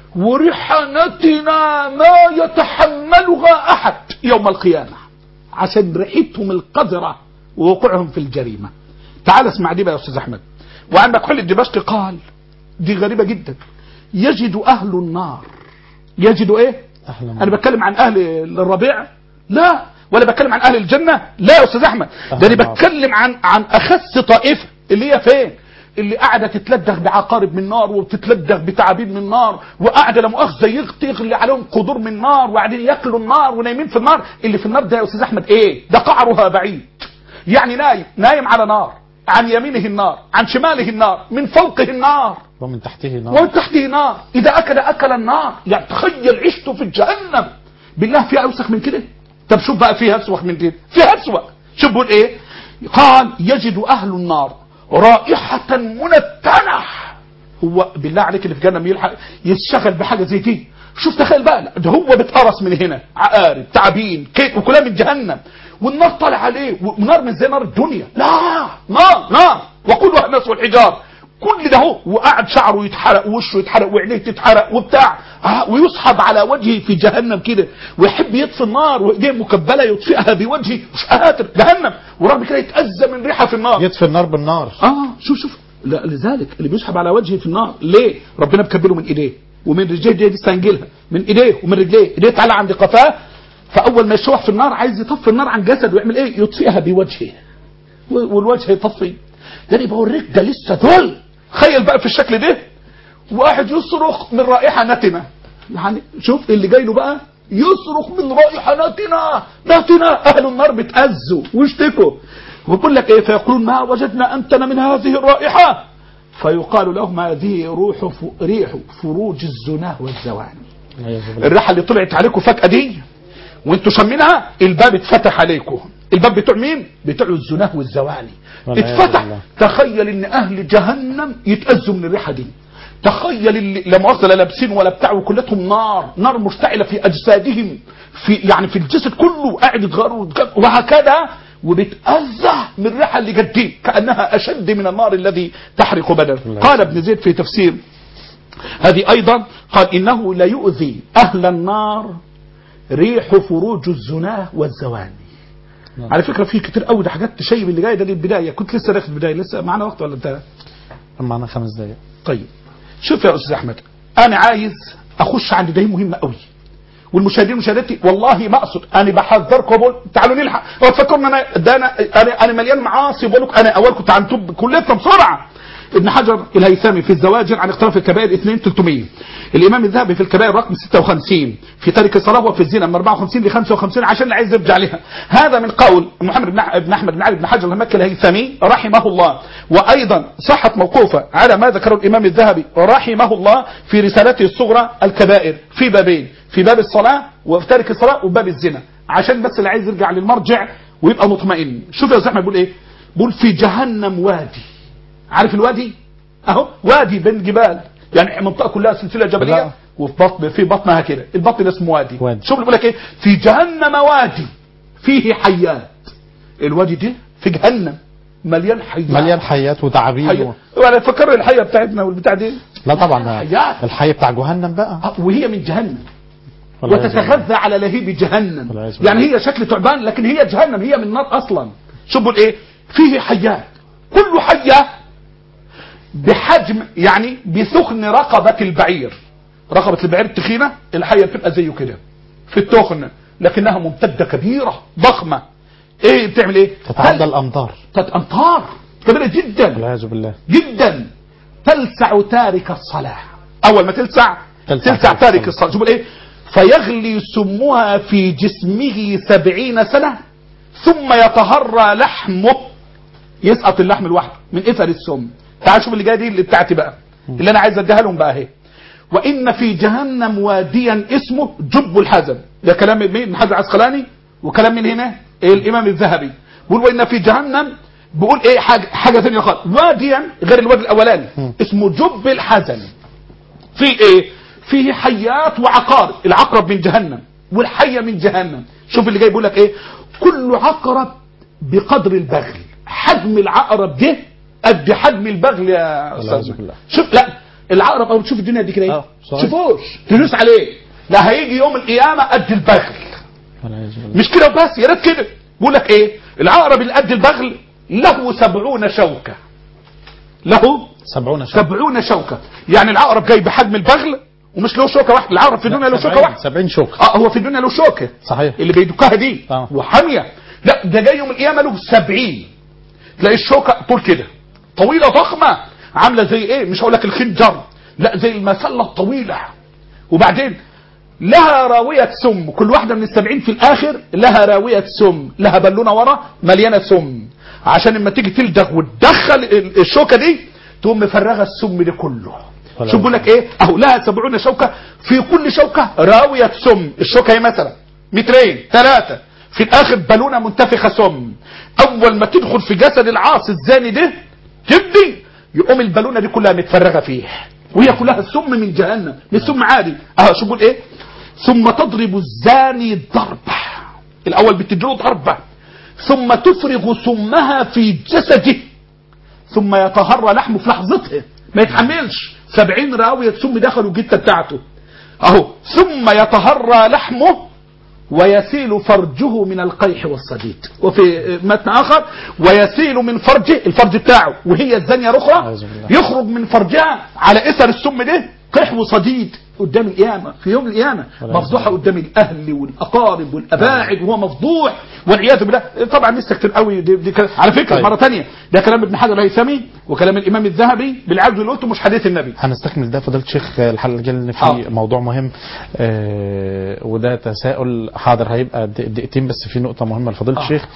Speaker 3: وريحانتنا ما يتحملها أحد يوم القيامة، عشان ريحتهم القذرة ووقوعهم في الجريمة. تعال اسمع دي بقى يا أستاذ أحمد. وعن مكحول الدمشقي قال دي غريبة جدا، يجد أهل النار، يجدوا إيه؟ أنا بتكلم عن أهل الربيع لا، ولا بتكلم عن أهل الجنة لا يا أستاذ أحمد، ده أنا بتكلم عن أخس طائفة اللي هي فين؟ اللي قاعدة تتلدغ بعقارب من نار وتتلدغ بتعابين من نار، وقاعدة لا مؤاخذة يغلي عليهم قدور من نار، وقاعدين ياكلوا النار ونايمين في النار. اللي في النار ده يا أستاذ أحمد إيه؟ ده قعرها بعيد، يعني نايم على نار، عن يمينه النار، عن شماله النار، من فوقه النار،
Speaker 2: ومن تحته
Speaker 3: نار. إذا أكل النار. يعني تخيل عشته في جهنم، بالله فيها أوسخ من كده؟ طب شوف بقى فيها أسوخ من كده، فيها أسوأ. شوف بقول إيه؟ قال يجد أهل النار رائحة منتنة. هو بالله عليك اللي في جهنم يلحق يشتغل بحاجة زي دي؟ شوف تخيل بقى، ده هو بيتقرص من هنا، عقارب تعابين كيك وكلها من جهنم، والنار طالع عليه، ونار من زي نار الدنيا، لا نار وقودها الناس والحجار، كل ده هو، وقعد شعره يتحرق ووشه يتحرق وعينيه تتحرق وبتاع، ويسحب على وجهه في جهنم كده، ويحب يطفي النار وايديه مكبله يطفئها بوجهه، مش قادر جهنم، ورغم كده يتأذى من ريحه في النار،
Speaker 2: يطفي النار بالنار.
Speaker 3: شوف لذلك اللي بيسحب على وجهه في النار ليه؟ ربنا بكبله من ايديه ومن رجليه، دي يستنجلها من ايديه ومن رجليه، ايديه تعالى عند قفاه، فاول ما يشوح في النار عايز يطفي النار عن جسده ويعمل ايه؟ يطفئها بوجهه، والوجه يطفي. ده انا بوريك ده لسه دول. تخيل بقى في الشكل ده واحد يصرخ من رائحه نتنه، يعني شوف اللي جاي له بقى يصرخ من رائحه نتنه. اهل النار بتأذوا ويشتكوا ويقول لك ايه؟ فيقولون ما وجدنا انتن من هذه الرائحه، فيقال لهم هذه ريح فروج الزنا والزواني. الريحه اللي طلعت عليكم فجأة دي وانتوا شمينها، الباب اتفتح عليكم. الباب بتوع مين؟ بتوع الزنا والزواني اتفتح. تخيل ان اهل جهنم يتأذوا من الريحه دي. تخيل اللي لا مؤاخذه لا لابسين ولا بتاع، وكلتهم نار مشتعله في اجسادهم، في الجسد كله قاعد يتغير وهكذا، وبتأذى من الريحه اللي جت دي كانها اشد من النار الذي تحرق بدنه. قال ابن زيد في تفسير هذه ايضا، قال انه لا يؤذي اهل النار ريح فروج الزنا والزواني. على فكره في كتير قوي، ده حاجات تشيب اللي جاي ده. دي البدايه، كنت لسه داخل البدايه، لسه معنا وقت ولا انتهى؟
Speaker 2: معنا 5 دقائق.
Speaker 3: طيب شوف يا استاذ احمد، انا عايز اخش عند ده مهمه قوي، والمشاهدين ومشاهدتي والله ما اقصد، انا بحذركم وبقول تعالوا نلحق، هو تفكروا ان انا مليان معاصي، بقول لك انا اول كنت عن توب كليتنا بسرعه. ابن حجر الهيثمي في الزواجر عن اقتراف الكبائر 2300. الامام الذهبي في الكبائر رقم 56 في ترك الصلاه وفي الزنا من 54 ل 55 عشان اللي عايز يرجع لها. هذا من قول محمد بن احمد بن علي بن حجر المكي الهيثمي رحمه الله، وايضا صحت موقوفه على ما ذكره الامام الذهبي رحمه الله في رسالته الصغرى الكبائر في بابين، في باب الصلاه وفي ترك الصلاه وباب الزنا، عشان بس اللي عايز يرجع للمرجع ويبقى مطمئن. شوف يا زلمه بيقول ايه؟ بيقول في جهنم وادي. عارف الوادي؟ اهو وادي بين جبال، يعني منطقه كلها سلسله جبليه وفي بطنها كده، البطن ده اسمه وادي. شوف بيقول لك ايه؟ في جهنم وادي فيه حيات. الوادي ده في جهنم مليان حيات،
Speaker 2: مليان حيات وتعابين
Speaker 3: ولا فكر الحيه بتاعتنا والبتاع دي؟
Speaker 2: لا طبعا الحي بتاع جهنم بقى،
Speaker 3: وهي من جهنم وتتغذى على لهيب جهنم، يعني هي شكل تعبان لكن هي جهنم، هي من نار اصلا. شوف بيقول ايه؟ فيه حيات، كل حيه بحجم يعني بثخن رقبة البعير. رقبة البعير التخينة الحية بتبقى زيه كده في التخن، لكنها ممتدة كبيرة ضخمة. ايه بتعمل ايه؟
Speaker 2: تتعدى الامطار،
Speaker 3: امطار كبيرة جدا
Speaker 2: والعياذ بالله
Speaker 3: جدا. تلسع تارك الصلاة، اول ما تلسع تارك الصلاة. شوف ايه؟ فيغلي سمها في جسمه 70 سنة ثم يتهرى لحمه، يسقط اللحم لوحده من اثر السم. تعال شوف اللي جايه دي اللي بتاعتي بقى، اللي انا عايز اديها لهم بقى اهي. وان في جهنم واديا اسمه جب الحزن. ده كلام مين؟ ابن حجر العسقلاني، وكلام من هنا الامام الذهبي. بيقول وان في جهنم، بيقول ايه حاجه ثانيه خالص، واديا غير الوادي الاولاني اسمه جب الحزن. في ايه؟ فيه حيات وعقارب. العقرب من جهنم والحيه من جهنم. شوف اللي جاي بيقول لك ايه؟ كل عقرب بقدر البغل. حجم العقرب ده قد حجم البغل يا استاذ. شوف لا العقرب او تشوف الدنيا دي كده ايه؟ شوفوش تدوس عليه، لا هيجي يوم القيامه قد البغل. مش كده بس، يا ريت كده. بيقول لك ايه؟ العقرب اللي قد البغل له 70 شوكه. له 70 شوكه، يعني العقرب جاي بحجم البغل ومش له شوكه واحده. العقرب في الدنيا له شوكه واحده،
Speaker 2: 70 شوكه.
Speaker 3: هو في الدنيا له شوكه
Speaker 2: صحيح
Speaker 3: اللي بيدكها دي وحاميه. لا ده جاي يوم القيامه له 70. تلاقي الشوكه طول كده طويله ضخمه، عامله زي ايه؟ مش هقول لك الخنجر، لا زي المسله الطويله. وبعدين لها راويه سم، كل واحده من ال70 في الاخر لها راويه سم، لها بالونه ورا مليانه سم، عشان لما تيجي تلدغ وتدخل الشوكه دي تقوم مفرغه السم ده كله. شوف بيقول لك ايه؟ اهو لها 70 شوكه، في كل شوكه راويه سم. الشوكه هي مثلا 2 3 في الاخر بالونه منتفخه سم. اول ما تدخل في جسد العاصي الزاني ده تبدي يقوم البالونه دي كلها متفرغه فيه، وهي كلها سم من جهنم، مش سم عادي. شوف بيقول ايه؟ ثم تضرب الزاني ضربه، الاول بتديله ضربه، ثم تفرغ سمها في جسده، ثم يتهرى لحمه في لحظتها، ما يتحملش 70 راويه سم دخلوا الجته بتاعته اهو. ثم يتهرى لحمه ويسيل فرجه من القيح والصديد. وفي متن اخر ويسيل من فرجه، الفرج بتاعه وهي الزانيه الاخرى، يخرج من فرجها على اثر السم ده قيح وصديد قدام القيامه، في يوم القيامه مفضوحه قدام الاهل والاقارب والاباعد، وهو مفضوح والعياذ بالله. طبعا لسه كتير قوي دي على فكره. مره ثانيه ده كلام ابن حجر الهيثمي وكلام الامام الذهبي بالعبد اللي قلته، مش حديث النبي.
Speaker 2: هنستكمل ده فضيله الشيخ الحلقه الجايه لان في موضوع مهم، وده تساؤل حاضر هيبقى دقيقتين بس في نقطه مهمه لفضيله الشيخ.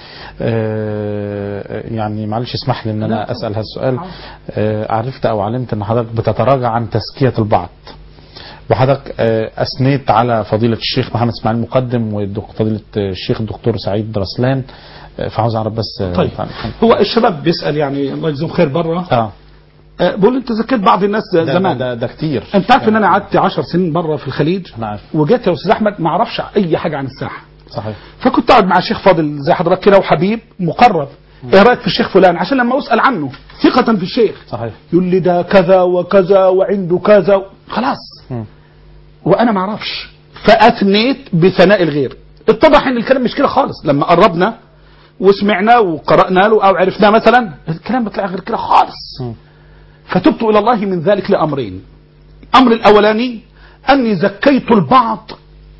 Speaker 2: يعني معلش اسمح لي ان انا اسال هذا السؤال. عرفت او علمت ان حضرتك بتتراجع عن تزكيه البعض، وحضرتك اثنيت على فضيله الشيخ محمد اسماعيل المقدم وفضيله الشيخ الدكتور سعيد رسلان، فعاوز اعرف بس.
Speaker 3: طيب هو الشباب بيسال يعني الله يجزيهم خير بره. بقول انت زكيت بعض الناس زمان.
Speaker 2: ده كتير.
Speaker 3: انت عارف ان انا قعدت 10 سنين بره في الخليج، وجيت يا استاذ احمد ما اعرفش اي حاجه عن الساحه.
Speaker 2: صحيح.
Speaker 3: فكنت قاعد مع شيخ فاضل زي حضرتك كده وحبيب مقرب، ايه رايك في الشيخ فلان؟ عشان لما اسال عنه ثقه في الشيخ.
Speaker 2: صحيح.
Speaker 3: يقول لي ده كذا وكذا وعنده كذا، خلاص. وانا ما اعرفش، فاثنيت بثناء الغير. اتضح ان الكلام مش كده خالص. لما قربنا وسمعنا وقرانا له او عرفناه مثلا، الكلام بيطلع غير كده خالص. فتبت الى الله من ذلك لامرين. امر الاولاني اني زكيت البعض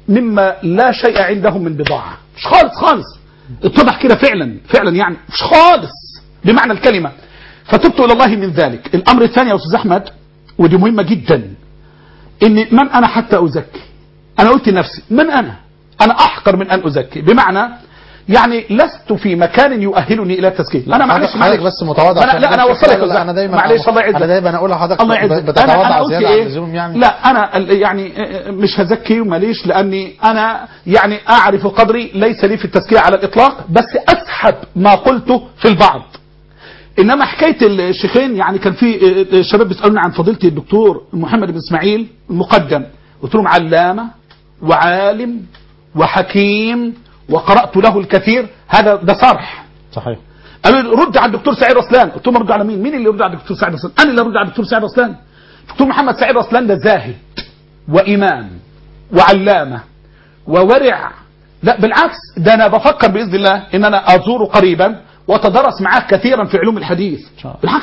Speaker 3: مما لا شيء عندهم من بضاعة، مش خالص خالص، اتضح كده فعلا يعني مش خالص بمعنى الكلمة. فتبت إلى الله من ذلك. الأمر الثاني يا أستاذ أحمد، ودي مهمة جدا، إن من أنا حتى أزكي؟ أنا قلت لنفسي من أنا أحقر من أن أزكي، بمعنى يعني لست في مكان يؤهلني الى التزكيه. انا معلش
Speaker 2: بس متواضع.
Speaker 3: انا اوصلك.
Speaker 2: انا دايما
Speaker 3: معلش الله يعزك.
Speaker 2: انا دايما اقول لحضرتك بتتواضع زياده عن اللزوم يعني.
Speaker 3: لا انا يعني مش هزكي وماليش، لاني انا يعني اعرف قدري، ليس لي في التزكيه على الاطلاق، بس اسحب ما قلته في البعض. انما حكايه الشيخين، يعني كان في الشباب بيسالوني عن فضيله الدكتور محمد بن اسماعيل المقدم، قلت لهم علامه وعالم وحكيم وقرأت له الكثير، ده صرح
Speaker 2: صحيح.
Speaker 3: قالوا رد على الدكتور سعيد رسلان، قلت لهم رد على مين اللي يرد على الدكتور سعيد رسلان؟ انا اللي ارد على الدكتور سعيد رسلان. دكتور محمد سعيد رسلان ده زاهد وامام وعلامه وورع. لا بالعكس، ده انا بفكر باذن الله ان انا ازوره قريبا واتدرس معاه كثيرا في علوم الحديث. بالعكس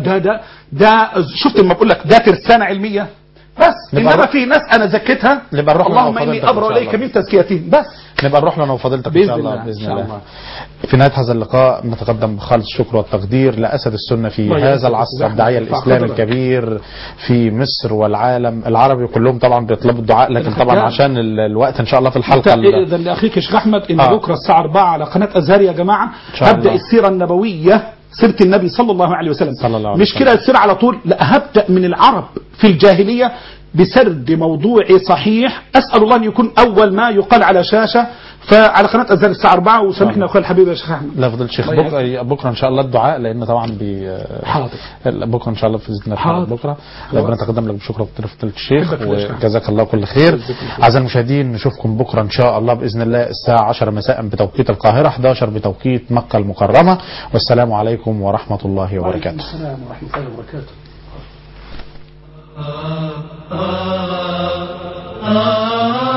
Speaker 3: ده شفت لما بقول لك ده ترسانه علميه بس. انما في ناس انا زكيتها، اللهم اني ابرأ اليك من تزكيتهم، بس
Speaker 2: نبقى نروح له انا وفضيلتك ان شاء الله باذن الله. في نهايه هذا اللقاء نتقدم بخالص الشكر والتقدير لاسد السنه في هذا العصر، الداعيه الاسلامي الكبير في مصر والعالم العربي كلهم طبعا بيطلبوا الدعاء، لكن طبعا عشان الوقت ان شاء الله في الحلقه
Speaker 3: اذا لاخيك يا شيخ احمد ان بكره الساعه 4 على قناه ازهر يا جماعه هبدا السيره النبويه، سيرة النبي صلى الله عليه وسلم. مش كده السيرة على طول، لا هبدأ من العرب في الجاهلية بسرد موضوعي صحيح. أسأل الله أن يكون أول ما يقال على شاشة فعلى قناة أزهر الساعة 4. وسامحنا أخوي الحبيب يا شيخ أحمد.
Speaker 2: لا فضل الشيخ بكرة إن شاء الله الدعاء، لأن طبعا
Speaker 3: حاضر
Speaker 2: بكرة إن شاء الله في إذن بكرة ربنا نتقدم لك بشكر فضل الشيخ وجزاك الله كل خير. أعزائي المشاهدين نشوفكم بكرة إن شاء الله بإذن الله الساعة 10 مساء بتوقيت القاهرة، 11 بتوقيت مكة المكرمة، والسلام عليكم ورحمة الله وبركاته.
Speaker 3: السلام ورحمة الله وبركاته.